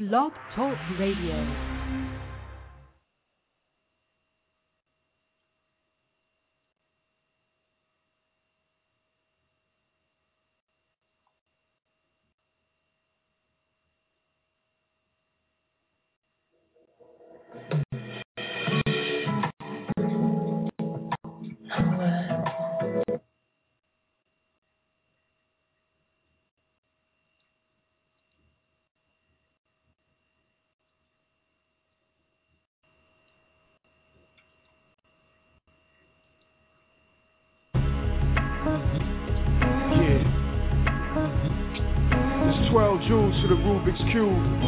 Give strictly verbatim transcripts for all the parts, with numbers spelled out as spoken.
Blog Talk Radio. Jewels to the Rubik's Cube.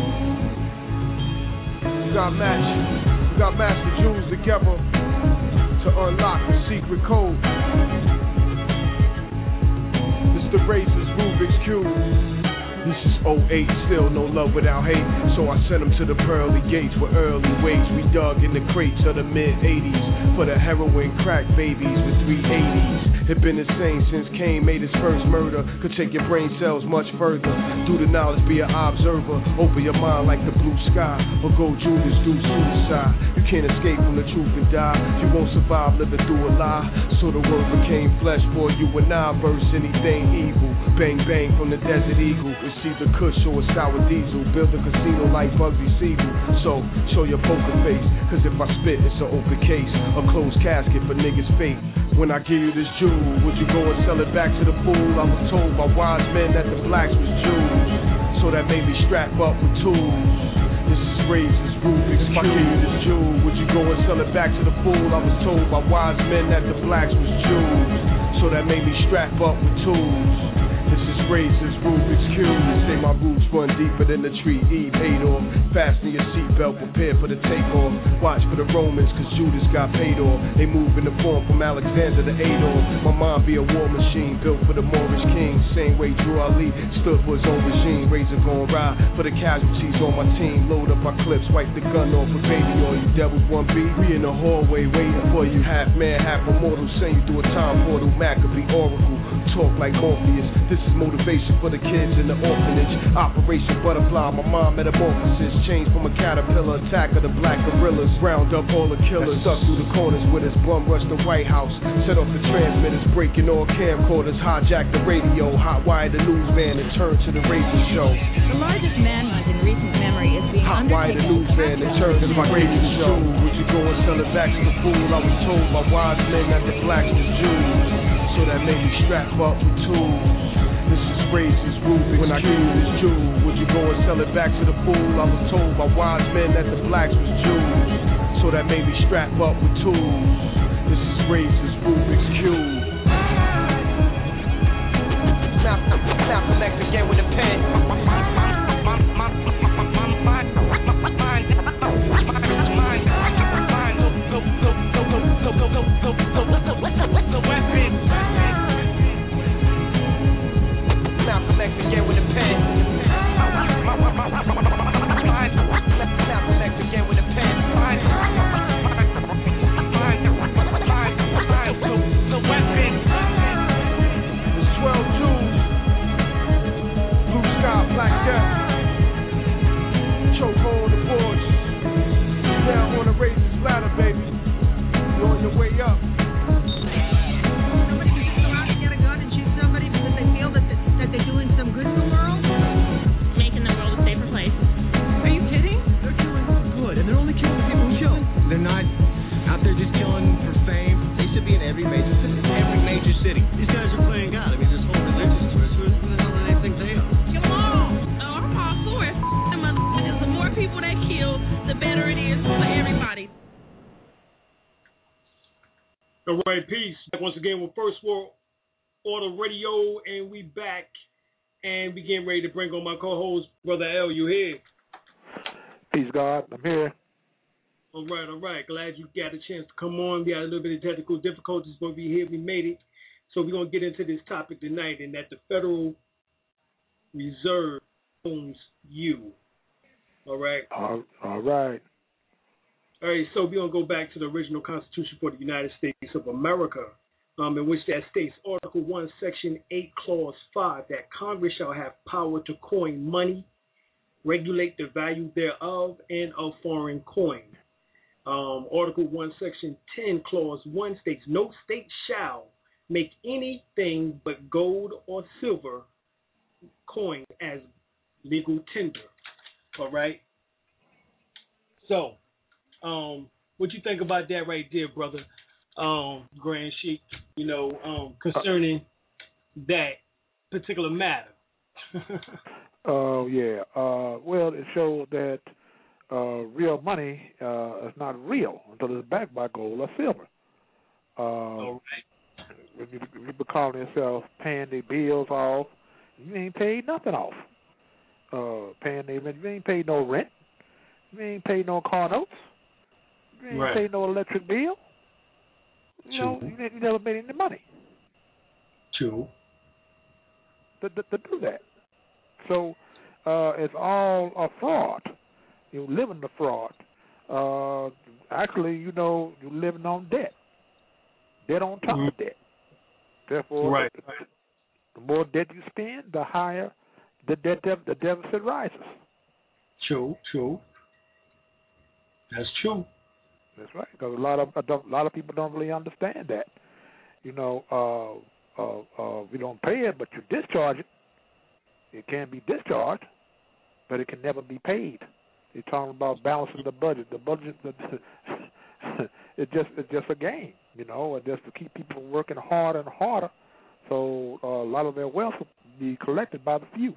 We got match, we got master jewels together to unlock the secret code. It's the Razor's Rubik's Cube. This is oh eight, still no love without hate. So I sent them to the pearly gates with early weights. We dug in the crates of the mid eighties for the heroin crack babies with three eighties. It been the same since Cain made his first murder. Could take your brain cells much further. Do the knowledge, be an observer. Open your mind like the blue sky. Or go Judas, do suicide. You can't escape from the truth and die. You won't survive living through a lie. So the word became flesh, boy. You and I verse anything evil. Bang bang from the desert eagle. It's either Kush or a sour diesel. Build a casino like Bugsy Siegel. So show your poker face. Cause if I spit, it's an open case. A closed casket for niggas' fate. When I give you this jewel, would you go and sell it back to the fool? I was told by wise men that the blacks was Jews, so that made me strap up with tools. This is Razor's Rubik's Cube. If I give you this jewel, would you go and sell it back to the fool? I was told by wise men that the blacks was Jews, so that made me strap up with tools. This is Razor's Rubik's Cube. They say my roots run deeper than the tree Eve ate off. Fasten your seatbelt, prepare for the takeoff. Watch for the Romans, cause Judas got paid off. They move in the form from Alexander to Adolf. My mind be a war machine, built for the Moorish king. Same way Drew Ali stood for his own regime. Razor gon' ride for the casualties on my team. Load up my clips, wipe the gun off with baby oil. You devils one B, we in the hallway waiting for you. Half man, half immortal, send you through a time portal. Maccabee Oracle, talk like Morpheus. This is motivation for the kids in the orphanage. Operation Butterfly, my mom metamorphosis. Change from a caterpillar, attack of the black gorillas. Round up all the killers, stuck through the corners with us. Bum rush the White House, set off the transmitters, breaking all camcorders. Hijack the radio, hotwire the newsman, and turn to the Razor show. The largest manhunt in recent memory is being hotwire the newsman, and turn to the Razor show. Would you go and sell it back to the fool? I was told by wise men that the blacks was Jews, so that made me strap up with tools. This is Razor's Rubik's When I give you this jewel, would you go and sell it back to the fool? I was told by wise men that the blacks was Jews, so that made me strap up with tools. This is Razor's Rubik's Cube. Now, now connect again with a pen. The weapon. Now connect again with a pen. Now connect again with a pen. The weapon. It's twelve twos. Blue sky, black death. Choke on the boards. Down on the Razor's ladder, baby. You're on your way up. They're doing some good in the world? Making the world a safer place. Are you kidding? They're doing good, and they're only killing the people who kill. They're not out there just killing for fame. They should be in every major city. Every major city. These guys are playing God. I mean, this whole religious twist. Who the hell do they think they are? Kill them all. Oh, I'm all for it. The more people they kill, the better it is for everybody. All right, peace. Once again, with First World Order Radio, and we back, and we getting ready to bring on my co-host, Brother L. You here? Peace, God. I'm here. All right, all right. Glad you got a chance to come on. We had a little bit of technical difficulties, but we here. We made it. So we're going to get into this topic tonight, and that the Federal Reserve owns you. All right? All, all right. All right, so we're going to go back to the original Constitution for the United States of America. Um, in which that states, Article one, Section eight, Clause five, that Congress shall have power to coin money, regulate the value thereof and of foreign coin. Um, Article one, Section ten, Clause one states, no state shall make anything but gold or silver coin as legal tender. All right? So, um, what you think about that right there, brother, um, Grand Sheik, you know, um, concerning that particular matter? Oh, uh, yeah. Uh, well, it showed that uh, real money uh, is not real until it's backed by gold or silver. Uh, All right. If you, if you be calling yourself paying their bills off, you ain't paid nothing off. Uh, paying their rent, you ain't paid no rent. You ain't paid no car notes. You ain't right. paid no electric bill. You True. know, you, you never made any money. True. To, to, to do that. So uh, it's all a fraud. You live in the fraud. Uh, actually, you know, you're living on debt. Debt on top mm-hmm. of debt. Therefore, right. the, the, the more debt you spend, the higher the debt the deficit rises. True, true. That's true. That's right. Because a lot of a lot of people don't really understand that. You know, uh, uh, uh, we don't pay it, but you discharge it. It can be discharged, but it can never be paid. They're talking about balancing the budget. The budget, the, it's just it's just a game, you know, and just to keep people working harder and harder. So uh, a lot of their wealth will be collected by the few.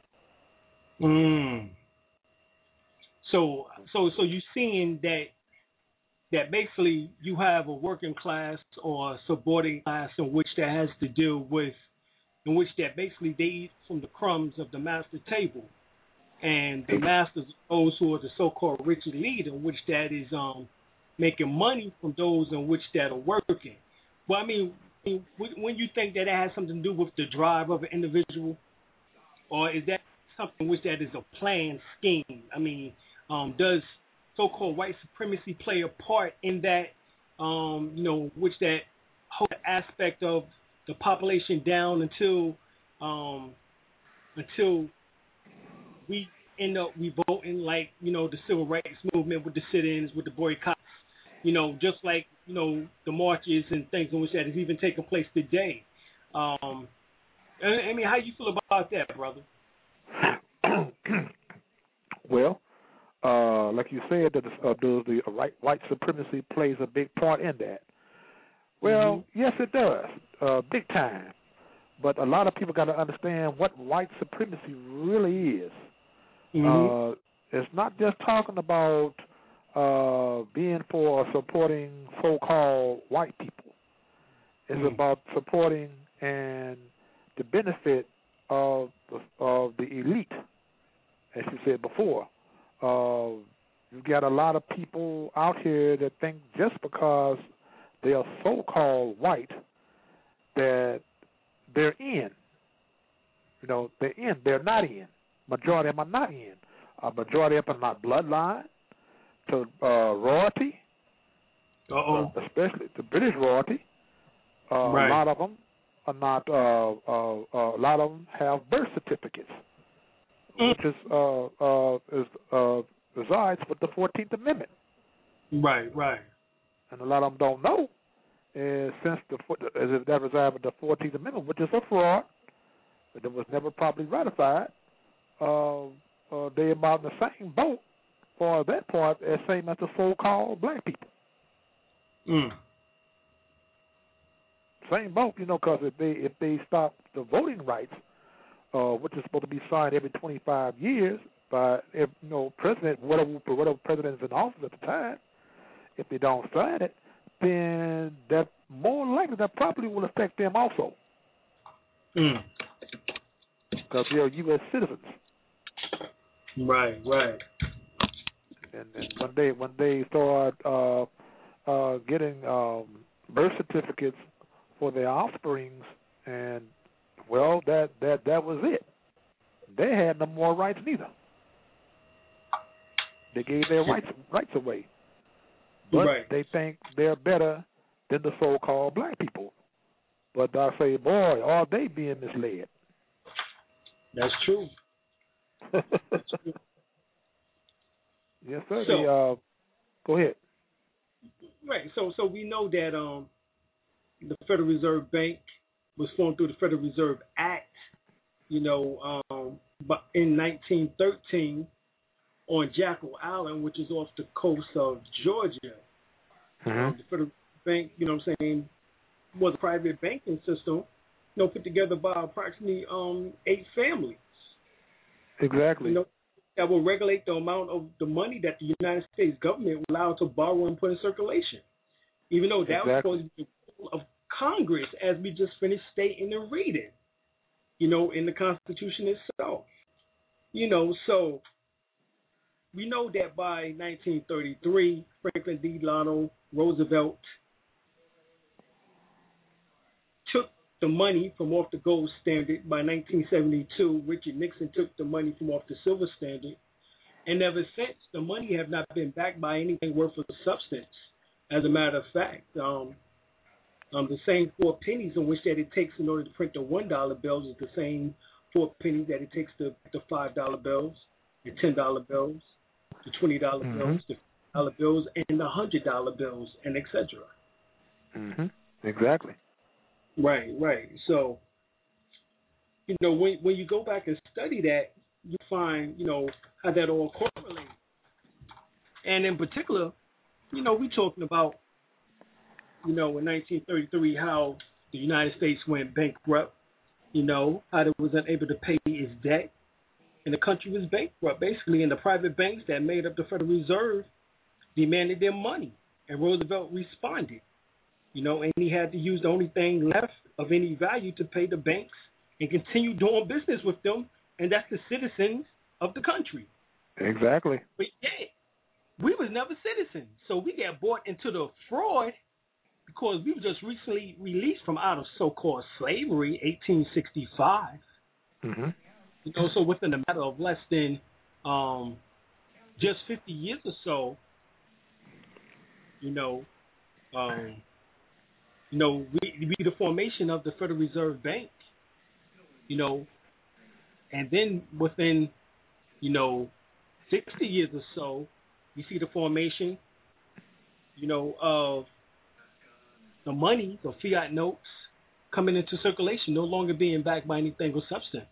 Mm. So, so, so you're seeing that that basically you have a working class or a subordinate class in which that has to deal with, in which that basically they eat from the crumbs of the master table, and the masters, those who are the so-called rich elite, in which that is um making money from those in which that are working. Well, I mean, when you think that it has something to do with the drive of an individual, or is that something which that is a planned scheme? I mean, um, does so-called white supremacy play a part in that, um, you know, which that whole aspect of the population down until um, until we end up revolting, like, you know, the civil rights movement with the sit-ins, with the boycotts, you know, just like, you know, the marches and things in which that is even taking place today. Um, I mean, how you feel about that, brother? Well, uh, like you said, that uh, does the white, white supremacy plays a big part in that? Well, mm-hmm. yes, it does, uh, big time. But a lot of people got to understand what white supremacy really is. Mm-hmm. Uh, it's not just talking about uh, being for or supporting so-called white people. It's mm-hmm. about supporting and the benefit of the, of the elite, as you said before. Uh, you've got a lot of people out here that think just because they are so-called white that they're in. You know, they're in. They're not in. Majority of them are not in. A majority of them are not bloodline to uh, royalty, uh, especially the British royalty. Uh, right. A lot of them are not. Uh, uh, uh, a lot of them have birth certificates, mm. which is uh, uh, is uh, resides with the fourteenth Amendment. Right, right. And a lot of them don't know, is since the as if that resides with the fourteenth Amendment, which is a fraud, that was never properly ratified. Uh, uh, they about in the same boat for that part as same as the so-called black people. Mm. Same boat, you know, because if they if they stop the voting rights, uh, which is supposed to be signed every twenty-five years by if you know president, whatever whatever president is in office at the time, if they don't sign it, then that more likely that probably will affect them also. Mm. Because they are U S citizens. Right, right. And, and when they when they start uh, uh, getting um, birth certificates for their offsprings, and well, that, that that was it. They had no more rights neither. They gave their rights rights away, but right. they think they're better than the so-called black people. But I say, boy, are they being misled? That's true. That's true. Yes, sir. So, the, uh, go ahead. Right. So, so we know that um, the Federal Reserve Bank was formed through the Federal Reserve Act, you know, um, but in nineteen thirteen on Jackal Island, which is off the coast of Georgia. Mm-hmm. Um, the Federal Bank, you know what I'm saying, was a private banking system, you know, put together by approximately um, eight families. Exactly. You know, that will regulate the amount of the money that the United States government will allow to borrow and put in circulation. Even though that exactly. was supposed to be the role of Congress, as we just finished stating and reading, you know, in the Constitution itself. You know, so we know that by nineteen thirty-three, Franklin D. Delano Roosevelt took the money from off the gold standard. By nineteen seventy-two, Richard Nixon took the money from off the silver standard. And ever since, the money have not been backed by anything worth of substance. As a matter of fact, um, um, the same four pennies in which that it takes in order to print the one dollar bills is the same four pennies that it takes to the five dollar bills, the ten dollar bills, the twenty dollar mm-hmm. bills, the fifty dollar bills, and the one hundred dollar bills, and et cetera. Mm-hmm. Exactly. Right, right. So, you know, when when you go back and study that, you find, you know, how that all correlates. And in particular, you know, we're talking about, you know, in nineteen thirty-three, how the United States went bankrupt, you know, how it was unable to pay its debt, and the country was bankrupt, basically, and the private banks that made up the Federal Reserve demanded their money, and Roosevelt responded, you know, and he had to use the only thing left of any value to pay the banks and continue doing business with them, and that's the citizens of the country. Exactly. But yeah, we was never citizens, so we got bought into the fraud because we were just recently released from out of so-called slavery, eighteen sixty-five. Mm-hmm. You know, so within a matter of less than um, just fifty years or so, you know, um, you know, we, we the formation of the Federal Reserve Bank, you know, and then within, you know, sixty years or so, we see the formation, you know, of the money, the fiat notes coming into circulation, no longer being backed by anything of substance.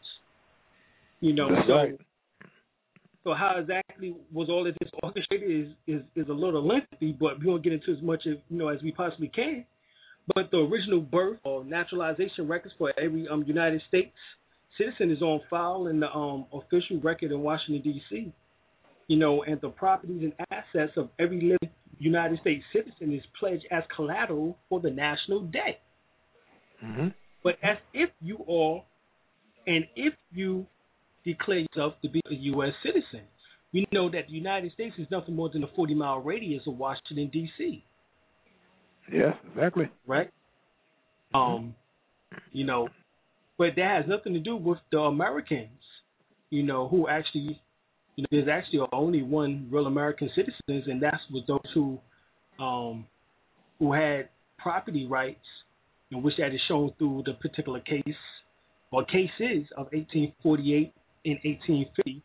You know, That's so right. so how exactly was all of this orchestrated is, is, is a little lengthy, but we won't get into as much as you know as we possibly can. But the original birth or naturalization records for every um, United States citizen is on file in the um, official record in Washington, D C You know, and the properties and assets of every living United States citizen is pledged as collateral for the national debt. Mm-hmm. But as if you are, and if you declare yourself to be a U S citizen, you know that the United States is nothing more than a forty mile radius of Washington, D C Yes, exactly. Right? Um, you know, but that has nothing to do with the Americans, you know, who actually, you know, there's actually only one real American citizens, and that's with those who, um, who had property rights, in which that is shown through the particular case or cases of eighteen forty-eight and eighteen fifty,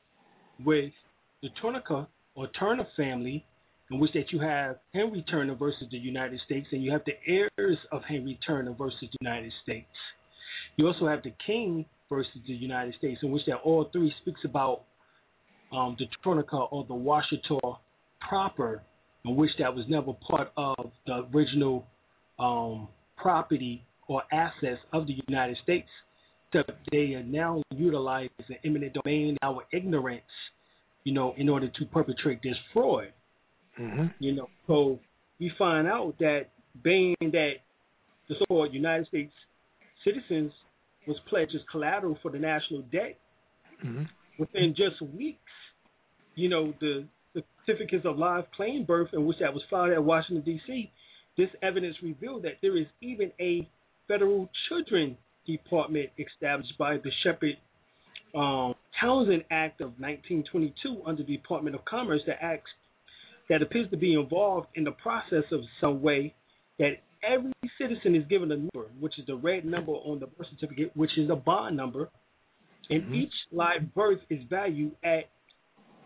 with the Turner or Turner family, in which that you have Henry Turner versus the United States, and you have the heirs of Henry Turner versus the United States. You also have the King versus the United States, in which that all three speaks about um, the Turner or the Washita proper, in which that was never part of the original um, property or assets of the United States. So they are now utilized as an eminent domain, our ignorance, you know, in order to perpetrate this fraud. Mm-hmm. You know, so we find out that being that the so-called United States citizens was pledged as collateral for the national debt, mm-hmm. within just weeks, you know, the, the certificates of live claim birth, in which that was filed at Washington, D C, this evidence revealed that there is even a federal children department established by the Shepard um, Townsend Act of nineteen twenty-two under the Department of Commerce that acts that appears to be involved in the process of some way that every citizen is given a number, which is the red number on the birth certificate, which is a bond number, and mm-hmm. each live birth is valued at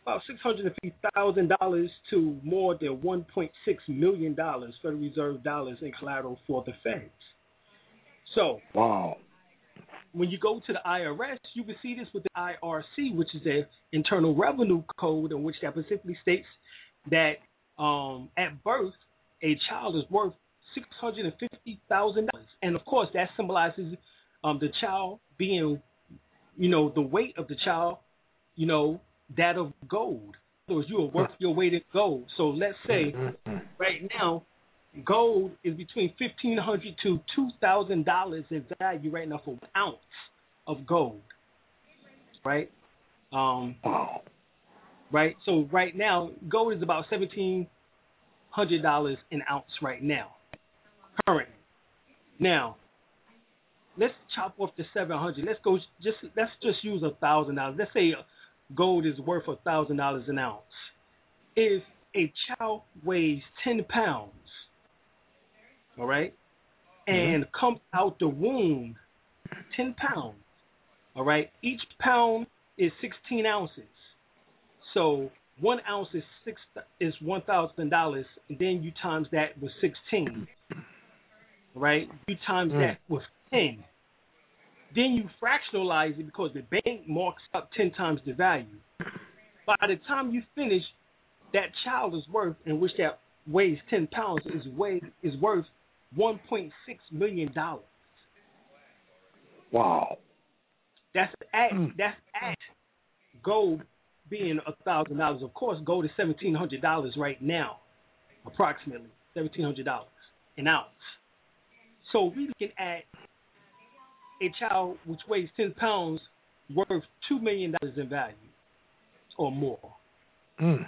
about six hundred fifty thousand dollars to more than one point six million dollars Federal Reserve dollars in collateral for the feds. So, wow. When you go to the I R S, you can see this with the I R C, which is the Internal Revenue Code, in which that specifically states that um, at birth, a child is worth six hundred fifty thousand dollars. And, of course, that symbolizes um, the child being, you know, the weight of the child, you know, that of gold. In other words, you are worth your weight in gold. So let's say right now, gold is between fifteen hundred dollars to two thousand dollars in value right now for an ounce of gold, right? Um, wow. Right? So right now, gold is about seventeen hundred dollars an ounce right now, currently. Now, let's chop off the seven hundred. Let's go. Just let's just use a thousand dollars. Let's say gold is worth a thousand dollars an ounce. If a child weighs ten pounds, all right, and mm-hmm. comes out the womb ten pounds, all right, each pound is sixteen ounces. So one ounce is six is one thousand dollars, and then you times that with sixteen, all right? You times mm. that with ten. Then you fractionalize it because the bank marks up ten times the value. By the time you finish, that child is worth, in which that weighs ten pounds, is weigh is worth one point six million dollars. Wow. That's at mm. that's at gold being a thousand dollars. Of course, gold is seventeen hundred dollars right now, approximately seventeen hundred dollars an ounce. So we looking at a child which weighs ten pounds worth two million dollars in value or more. Mm.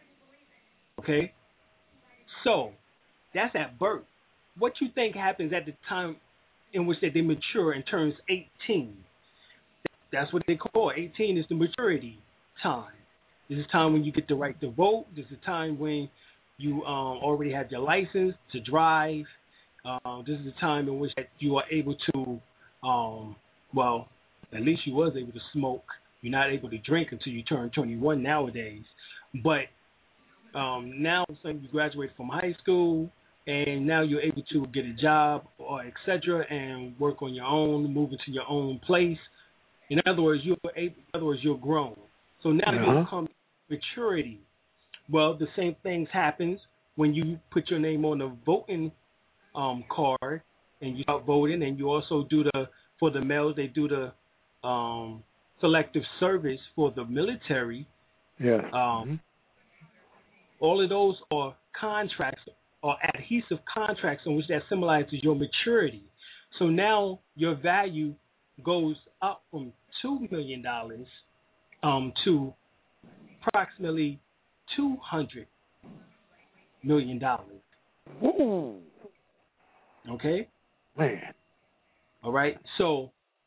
Okay? So that's at birth. What you think happens at the time in which that they mature and turns eighteen? That's what they call it. eighteen is the maturity time. This is time when you get the right to vote. This is time when you um, already have your license to drive. Uh, this is the time in which that you are able to, um, well, at least you was able to smoke. You're not able to drink until you turn twenty-one nowadays. But um, now, so you graduate from high school, and now you're able to get a job or et cetera, and work on your own, move into your own place. In other words, you're able, in other words, you're grown. So now uh-huh. you become maturity. Well, the same things happens when you put your name on the voting um, card and you start voting, and you also do the for the males they do the um, selective service for the military. Yeah. Um, mm-hmm. All of those are contracts or adhesive contracts in which that symbolizes your maturity. So now your value goes up from two million dollars um, to approximately two hundred million dollars. Ooh. Okay? Man. All right? So,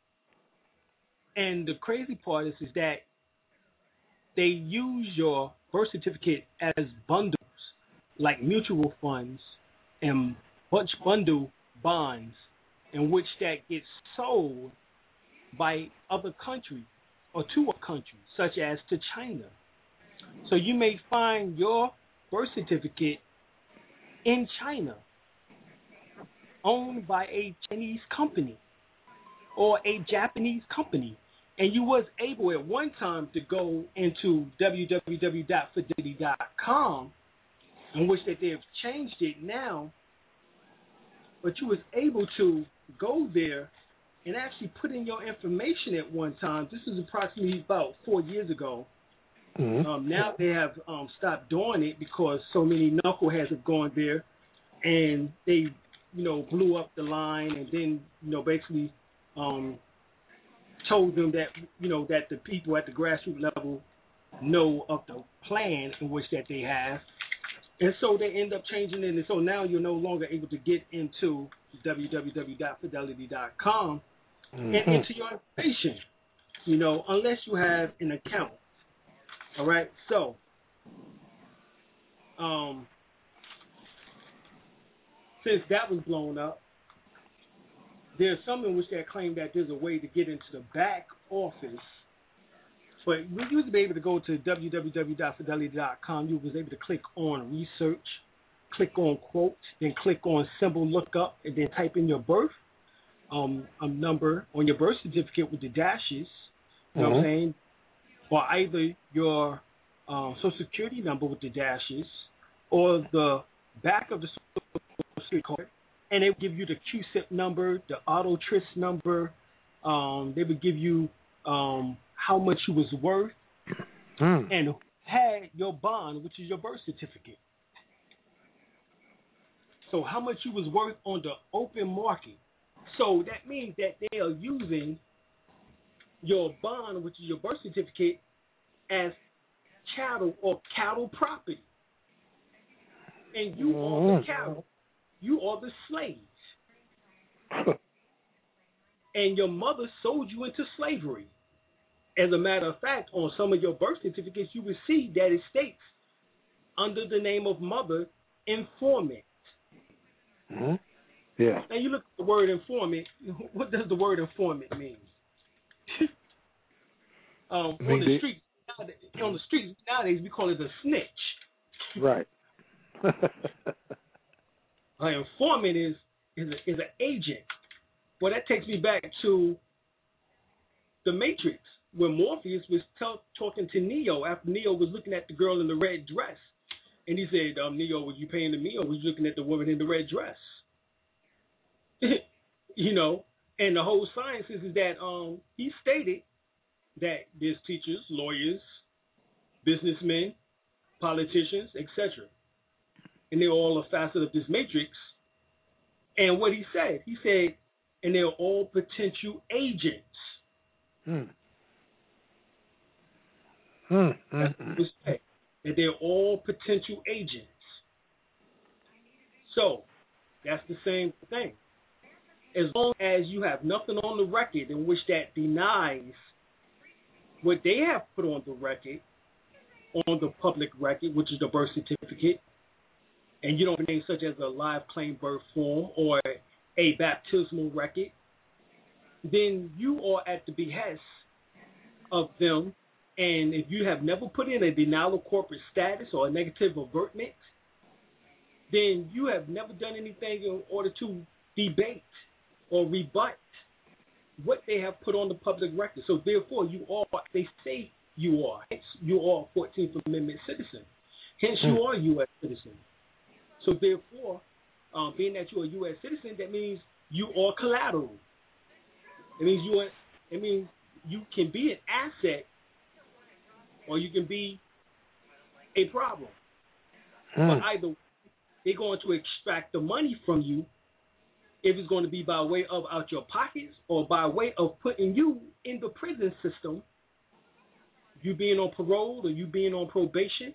and the crazy part is, is that they use your birth certificate as bundles, like mutual funds and bunch bundle bonds, in which that gets sold by other countries or to a country, such as to China. So you may find your birth certificate in China, owned by a Chinese company or a Japanese company, and you was able at one time to go into w w w dot fidelity dot com, in which that they've changed it now, but you was able to go there and actually put in your information at one time. This was approximately about four years ago. Mm-hmm. Um, now they have um, stopped doing it because so many knuckleheads have gone there, and they, you know, blew up the line, and then, you know, basically um, told them that, you know, that the people at the grassroots level know of the plan in which that they have, and so they end up changing it, and so now you're no longer able to get into w w w dot fidelity dot com mm-hmm. and into your information, you know, unless you have an account. All right, so um, since that was blown up, there's some in which they claim that there's a way to get into the back office But we used to be able to go to w w w dot fidelity dot com. You was able to click on research, click on quote, then click on symbol lookup, and then type in your birth um, a number on your birth certificate with the dashes. You know mm-hmm. what I'm saying? Or either your uh, social security number with the dashes, or the back of the social security card, and they would give you the Q S I P number, the auto tris number. Um, they would give you um, how much you was worth, mm. and had your bond, which is your birth certificate. So how much you was worth on the open market. So that means that they are using your bond, which is your birth certificate, as chattel or cattle property. And you mm. are the cattle. You are the slaves. And your mother sold you into slavery. As a matter of fact, on some of your birth certificates, you will see that it states under the name of mother, informant. Mm-hmm. Yeah. Now you look at the word informant. What does the word informant mean? um, on the street, on the streets nowadays, we call it a snitch. Right. An informant is is a, is an agent. Well, that takes me back to the Matrix, where Morpheus was tell, talking to Neo after Neo was looking at the girl in the red dress. And he said, um, Neo, was you paying to me, or was you looking at the woman in the red dress? You know, and the whole science is, is that um, he stated that there's teachers, lawyers, businessmen, politicians, et cetera. And they're all a facet of this matrix. And what he said, he said, and they're all potential agents. Hmm. Hmm. That's what he said. That they're all potential agents. So, that's the same thing. As long as you have nothing on the record in which that denies what they have put on the record, on the public record, which is the birth certificate, and you don't have names such as a live claim birth form or a baptismal record, then you are at the behest of them. And if you have never put in a denial of corporate status or a negative avertment, then you have never done anything in order to debate or rebut what they have put on the public record. So therefore, you are, they say you are. Hence, you are a fourteenth Amendment citizen. Hence, you are a U S citizen. So therefore, um, being that you're a U S citizen, that means you are collateral. It means you are. It means you can be an asset, or you can be a problem. Hmm. But either they're going to extract the money from you, if it's going to be by way of out your pockets or by way of putting you in the prison system, you being on parole or you being on probation,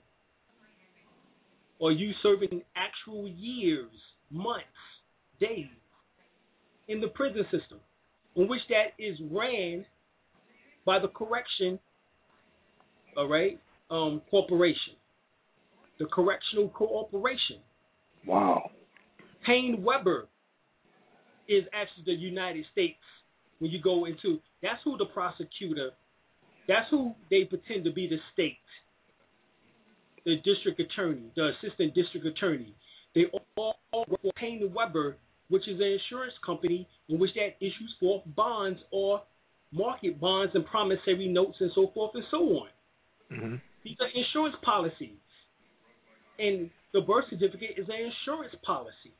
or you serving actual years, months, days in the prison system, in which that is ran by the correction, all right, um, corporation, the Correctional Corporation. Wow. Payne Weber is actually the United States. When you go into, that's who the prosecutor, that's who they pretend to be, the state, the district attorney, the assistant district attorney. They all work for Payne Weber, which is an insurance company in which that issues forth bonds or market bonds and promissory notes and so forth and so on. Mm-hmm. These are insurance policies. And the birth certificate is an insurance policy.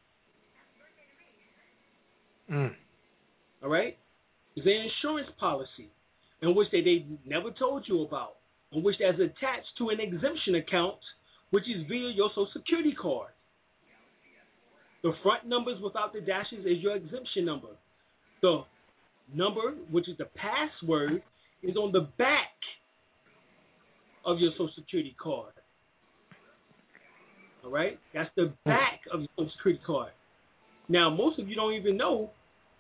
Mm. All right? It's an insurance policy in which they, they never told you about, in which that's attached to an exemption account, which is via your Social Security card. The front numbers without the dashes is your exemption number. The number, which is the password, is on the back of your Social Security card. All right? That's the back of your Social Security card. Now, most of you don't even know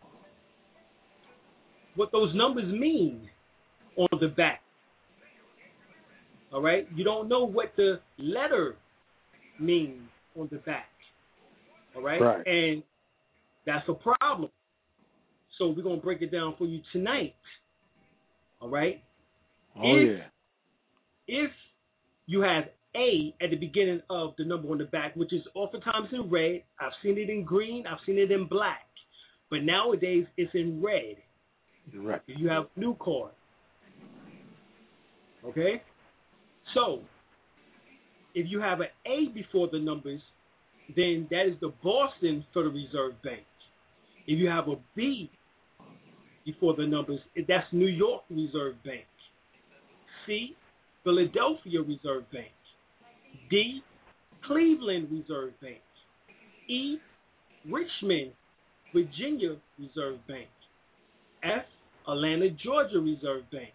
what those numbers mean on the back. All right? You don't know what the letter means on the back. All right? Right. And that's a problem. So we're going to break it down for you tonight. All right? Oh, if yeah. if you have A at the beginning of the number on the back, which is oftentimes in red, I've seen it in green, I've seen it in black, but nowadays it's in red. Right. If you have new card. Okay? So, if you have an A before the numbers, then that is the Boston Federal Reserve Bank. If you have a B before the numbers, that's New York Reserve Bank. C, Philadelphia Reserve Bank. D, Cleveland Reserve Bank. E, Richmond, Virginia Reserve Bank. F, Atlanta, Georgia Reserve Bank.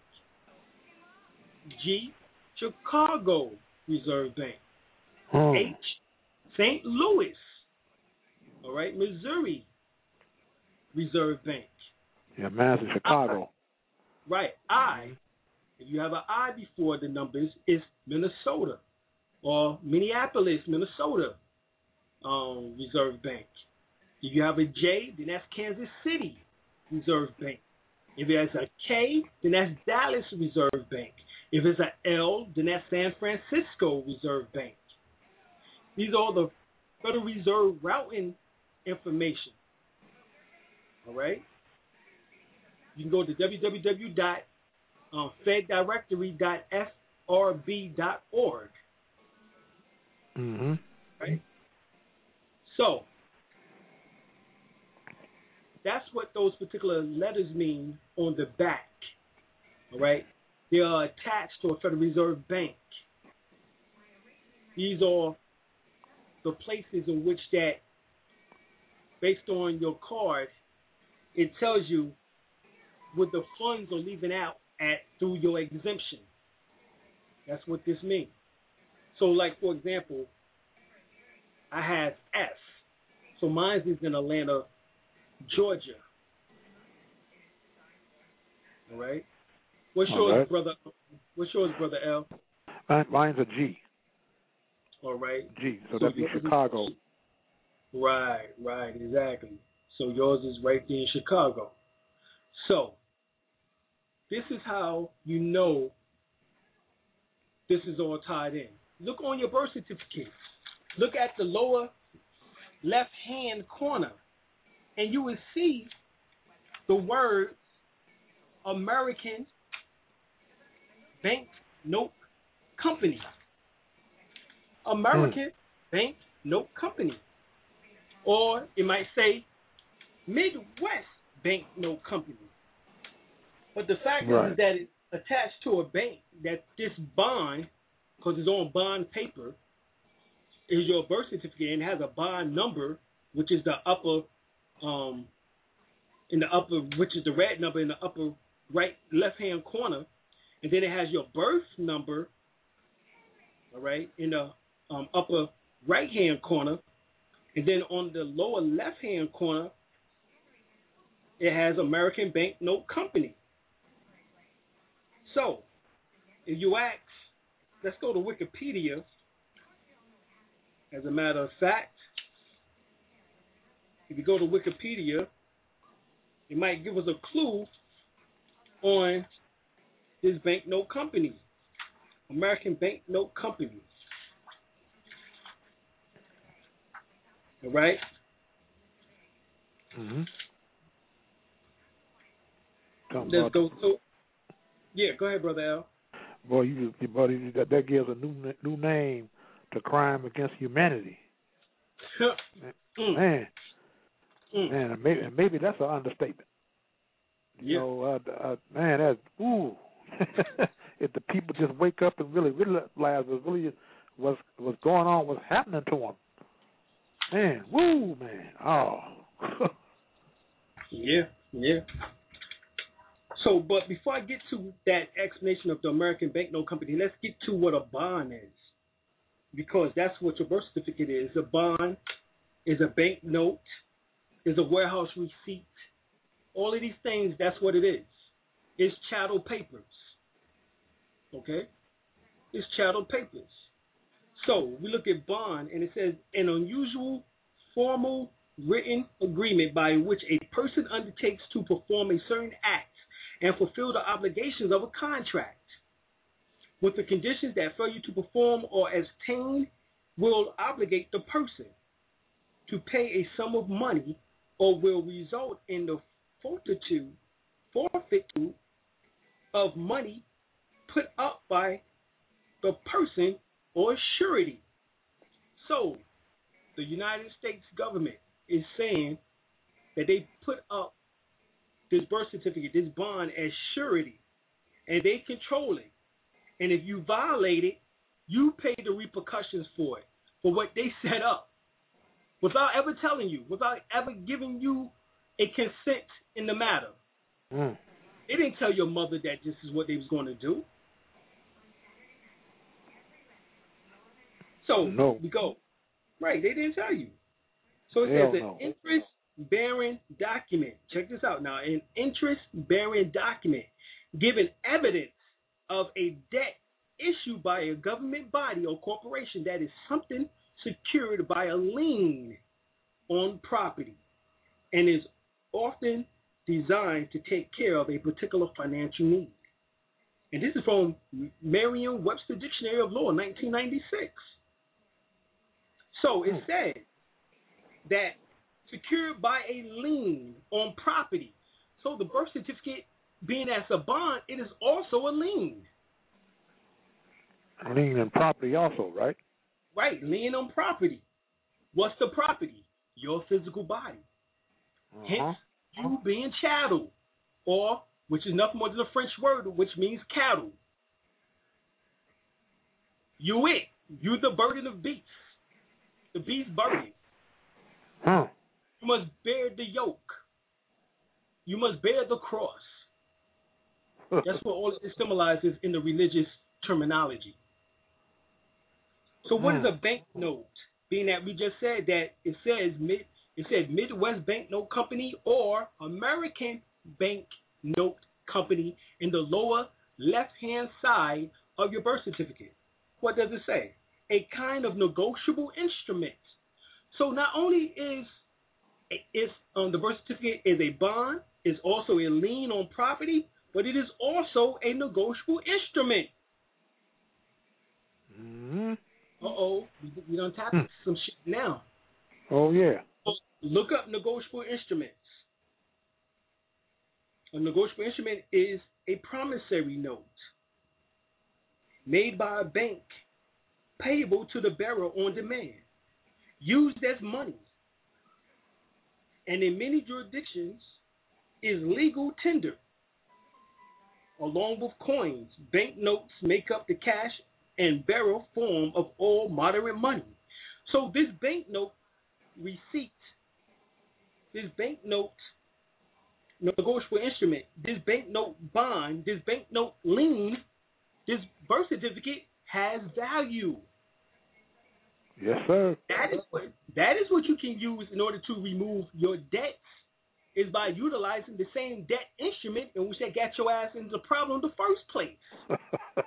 G, Chicago Reserve Bank. Oh. H, Saint Louis, all right, Missouri Reserve Bank. Yeah, mine's in Chicago. I, right, I, if you have an I before the numbers, it's Minnesota or Minneapolis, Minnesota um, Reserve Bank. If you have a J, then that's Kansas City Reserve Bank. If it has a K, then that's Dallas Reserve Bank. If it's an L, then that's San Francisco Reserve Bank. These are all the Federal Reserve routing information. All right? You can go to w w w dot fed directory dot f r b dot org. Mm-hmm. Right? So, that's what those particular letters mean on the back. All right? They are attached to a Federal Reserve Bank. These are the places in which that, based on your card, it tells you what the funds are leaving out at through your exemption. That's what this means. So, like, for example, I have F. So mine is in Atlanta, Georgia. All right? What's All yours, right. brother? What's yours, brother L? Mine, mine's a G. All right. G. So, So that'd be yours is- Chicago. Right, right, exactly. So yours is right there in Chicago. So this is how you know this is all tied in. Look on your birth certificate. Look at the lower left-hand corner, and you will see the words American Bank Note Company. American mm. Bank Note Company. Or it might say Midwest Bank Note Company. But the fact right. is that it's attached to a bank, that this bond, because it's on bond paper, is your birth certificate and has a bond number, which is the upper, um, in the upper, which is the red number in the upper right left hand corner, and then it has your birth number, all right, in the um, upper right hand corner, and then on the lower left hand corner, it has American Bank Note Company. So, if you ask, let's go to Wikipedia. As a matter of fact, if you go to Wikipedia, it might give us a clue on this banknote company, American Banknote Company. All right? Mm-hmm. Let's go to, yeah, go ahead, Brother Al. Boy, you, you buddy, that, that gives a new new name to crime against humanity. mm. Man, mm. man, maybe maybe that's an understatement. You yeah. know, uh, uh, man, that's ooh. If the people just wake up and really realize was really was was going on, what's happening to them, man, woo, man, oh. yeah, yeah. So, but before I get to that explanation of the American Banknote Company, let's get to what a bond is. Because that's what your birth certificate is. A bond is a banknote, is a warehouse receipt. All of these things, that's what it is. It's chattel papers. Okay? It's chattel papers. So, we look at bond, and it says, an unusual, formal, written agreement by which a person undertakes to perform a certain act and fulfill the obligations of a contract, with the conditions that failure to perform or obtain will obligate the person to pay a sum of money or will result in the forfeiture, forfeiture of money put up by the person or surety. So, the United States government is saying that they put up this birth certificate, this bond as surety, and they control it. And if you violate it, you pay the repercussions for it, for what they set up, without ever telling you, without ever giving you a consent in the matter. Mm. They didn't tell your mother that this is what they was going to do. So no. we go. Right, they didn't tell you. So it Hell says no. an interest-bearing document. Check this out now. An interest-bearing document giving evidence of a debt issued by a government body or corporation that is something secured by a lien on property and is often designed to take care of a particular financial need. And this is from Merriam-Webster Dictionary of Law, nineteen ninety-six. So it Hmm. said that secured by a lien on property. So the birth certificate, being as a bond, it is also a lien. Lien and property also, right? Right, lien on property. What's the property? Your physical body. Uh-huh. Hence, you being chattel, or, which is nothing more than a French word, which means cattle. You it. You the burden of beasts. The beast burden. Huh. You must bear the yoke. You must bear the cross. That's what all of this symbolizes in the religious terminology. So what is a banknote? Being that we just said that it says mid, it said Midwest Banknote Company or American Banknote Company in the lower left-hand side of your birth certificate. What does it say? A kind of negotiable instrument. So not only is is um, the birth certificate is a bond, is also a lien on property, but it is also a negotiable instrument. Mm-hmm. Uh-oh, we, we done tapped Hmm. some shit now. Oh, yeah. So look up negotiable instruments. A negotiable instrument is a promissory note made by a bank payable to the bearer on demand, used as money, and in many jurisdictions is legal tender. Along with coins, banknotes make up the cash and bearer form of all modern money. So this banknote receipt, this banknote negotiable instrument, this banknote bond, this banknote lien, this birth certificate has value. Yes, sir. That is what that is what you can use in order to remove your debts, is by utilizing the same debt instrument in which that got your ass into the problem in the first place.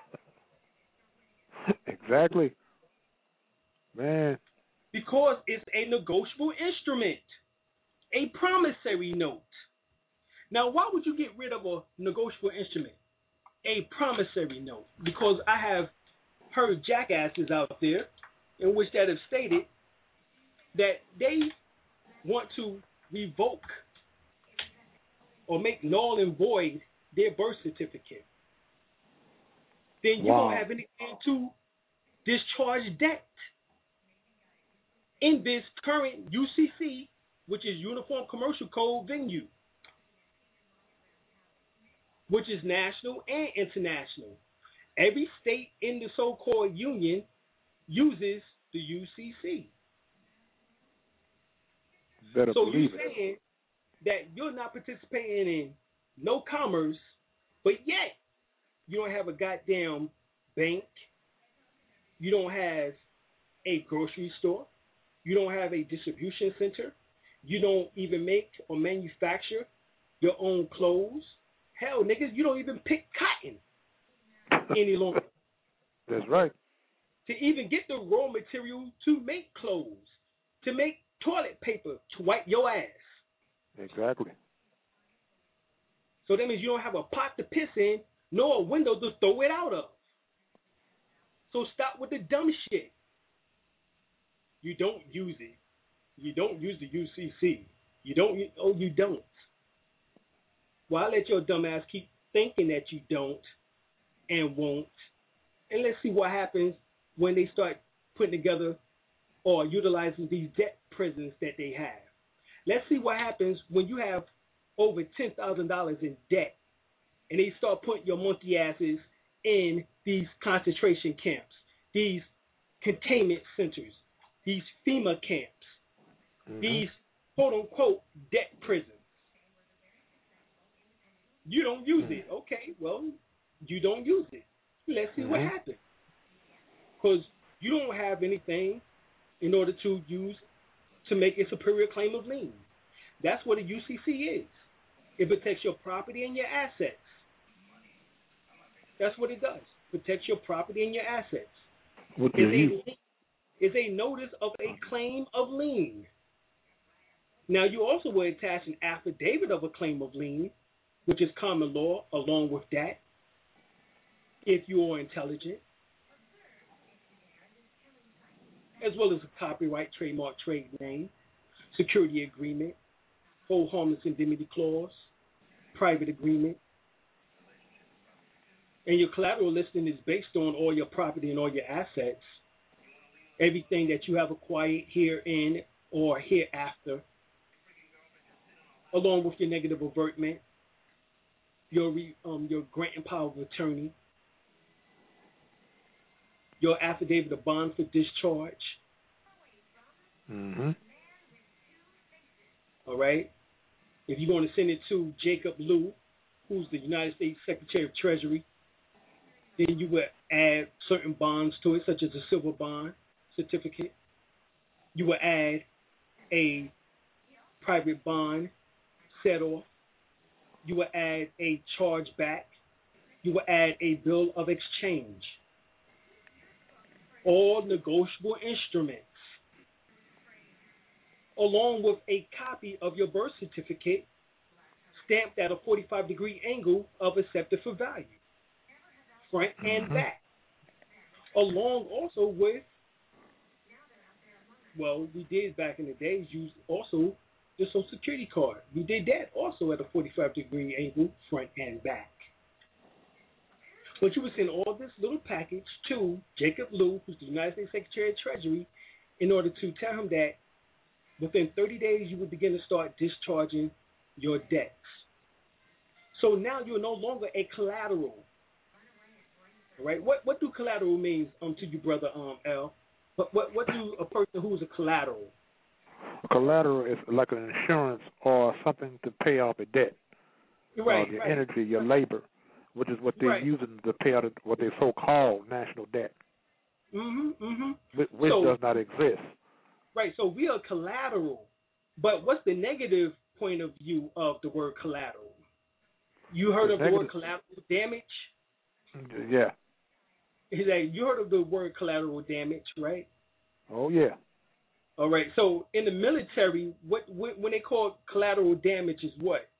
Exactly. Man. Because it's a negotiable instrument, a promissory note. Now, why would you get rid of a negotiable instrument, a promissory note? Because I have heard jackasses out there in which that have stated that they want to revoke or make null and void their birth certificate. Then you Wow. don't have anything to discharge debt. In this current U C C, which is Uniform Commercial Code venue, which is national and international. Every state in the so-called union uses the U C C. Better So you're believe it. saying that you're not participating in no commerce, but yet you don't have a goddamn bank. You don't have a grocery store. You don't have a distribution center. You don't even make or manufacture your own clothes. Hell, niggas, you don't even pick cotton any longer. That's right. To even get the raw material to make clothes, to make toilet paper to wipe your ass. Exactly. So that means you don't have a pot to piss in, nor a window to throw it out of. So stop with the dumb shit. You don't use it. You don't use the U C C. You don't. Oh, you don't. Why let your dumb ass keep thinking that you don't and won't? And let's see what happens when they start putting together or utilizing these debt prisons that they have. Let's see what happens when you have over ten thousand dollars in debt and they start putting your monkey asses in these concentration camps, these containment centers, these FEMA camps, mm-hmm. these quote-unquote debt prisons. You don't use mm-hmm. it. Okay, well, you don't use it. Let's see mm-hmm. what happens. Because you don't have anything in order to use to make a superior claim of lien. That's what a U C C is. It protects your property and your assets. That's what it does. Protects your property and your assets. What is a, is a notice of a claim of lien. Now, you also will attach an affidavit of a claim of lien, which is common law, along with that, if you are intelligent, as well as a copyright, trademark, trade name, security agreement, hold harmless indemnity clause, private agreement. And your collateral listing is based on all your property and all your assets, everything that you have acquired herein or hereafter, along with your negative avertment, your re, um, your grant and power of attorney, your affidavit of bond for discharge. Mm-hmm. All right? If you're going to send it to Jacob Lew, who's the United States Secretary of Treasury, then you would add certain bonds to it, such as a silver bond certificate. You would add a private bond set off. You would add a chargeback. You would add a bill of exchange. All negotiable instruments, along with a copy of your birth certificate stamped at a forty-five degree angle of accepted for value, front and mm-hmm. back, along also with, well, we did back in the days use also the Social Security card. We did that also at a forty-five degree angle, front and back. But you would send all this little package to Jacob Lew, who's the United States Secretary of Treasury, in order to tell him that within thirty days you would begin to start discharging your debts. So now you're no longer a collateral. All right? What what do collateral mean um, to you, brother um, L? What, what what do a person who is a collateral? A collateral is like an insurance or something to pay off a debt. Right, uh, your right. energy, your labor, which is what they're right. using to pay out what they so-called national debt, mm-hmm, mm-hmm. which, which so, does not exist. Right, so we are collateral. But what's the negative point of view of the word collateral? You heard the of negative, the word collateral damage? Yeah. Is that you heard of the word collateral damage, right? Oh, yeah. All right, so in the military, what, what when they call collateral damage is what?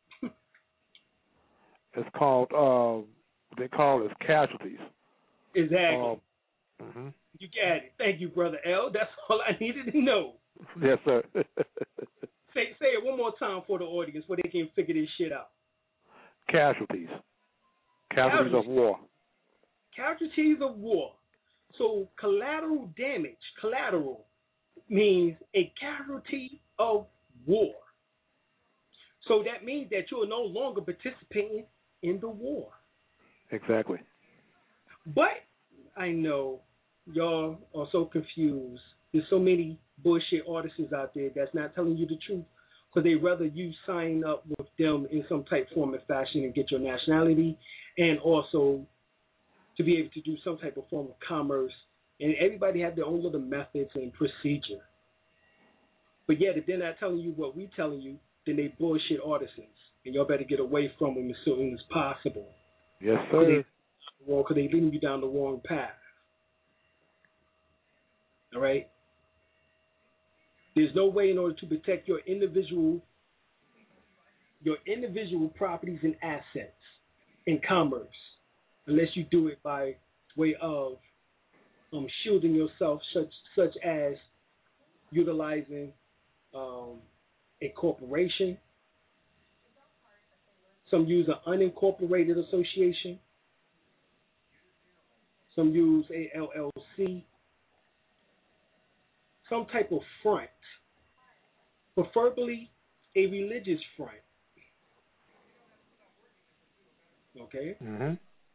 It's called, uh, they call it casualties. Exactly. Um, mm-hmm. You got it. Thank you, Brother L. That's all I needed to know. Yes, sir. say say it one more time for the audience where they can figure this shit out. Casualties. Casualties, Casualties of war. Casualties of war. So collateral damage, collateral, means a casualty of war. So that means that you are no longer participating in the war. Exactly. But I know y'all are so confused. There's so many bullshit artists out there that's not telling you the truth because they rather you sign up with them in some type, form, and fashion and get your nationality and also to be able to do some type of form of commerce. And everybody have their own little methods and procedure. But yet, if they're not telling you what we're telling you, then they bullshit artisans. And y'all better get away from them as soon as possible. Yes, sir. Because they, they're leading you down the wrong path. All right? There's no way in order to protect your individual your individual properties and assets in commerce unless you do it by way of um, shielding yourself, such such as utilizing um, a corporation. Some use an unincorporated association. Some use a L L C. Some type of front, preferably a religious front. Okay? Mm-hmm.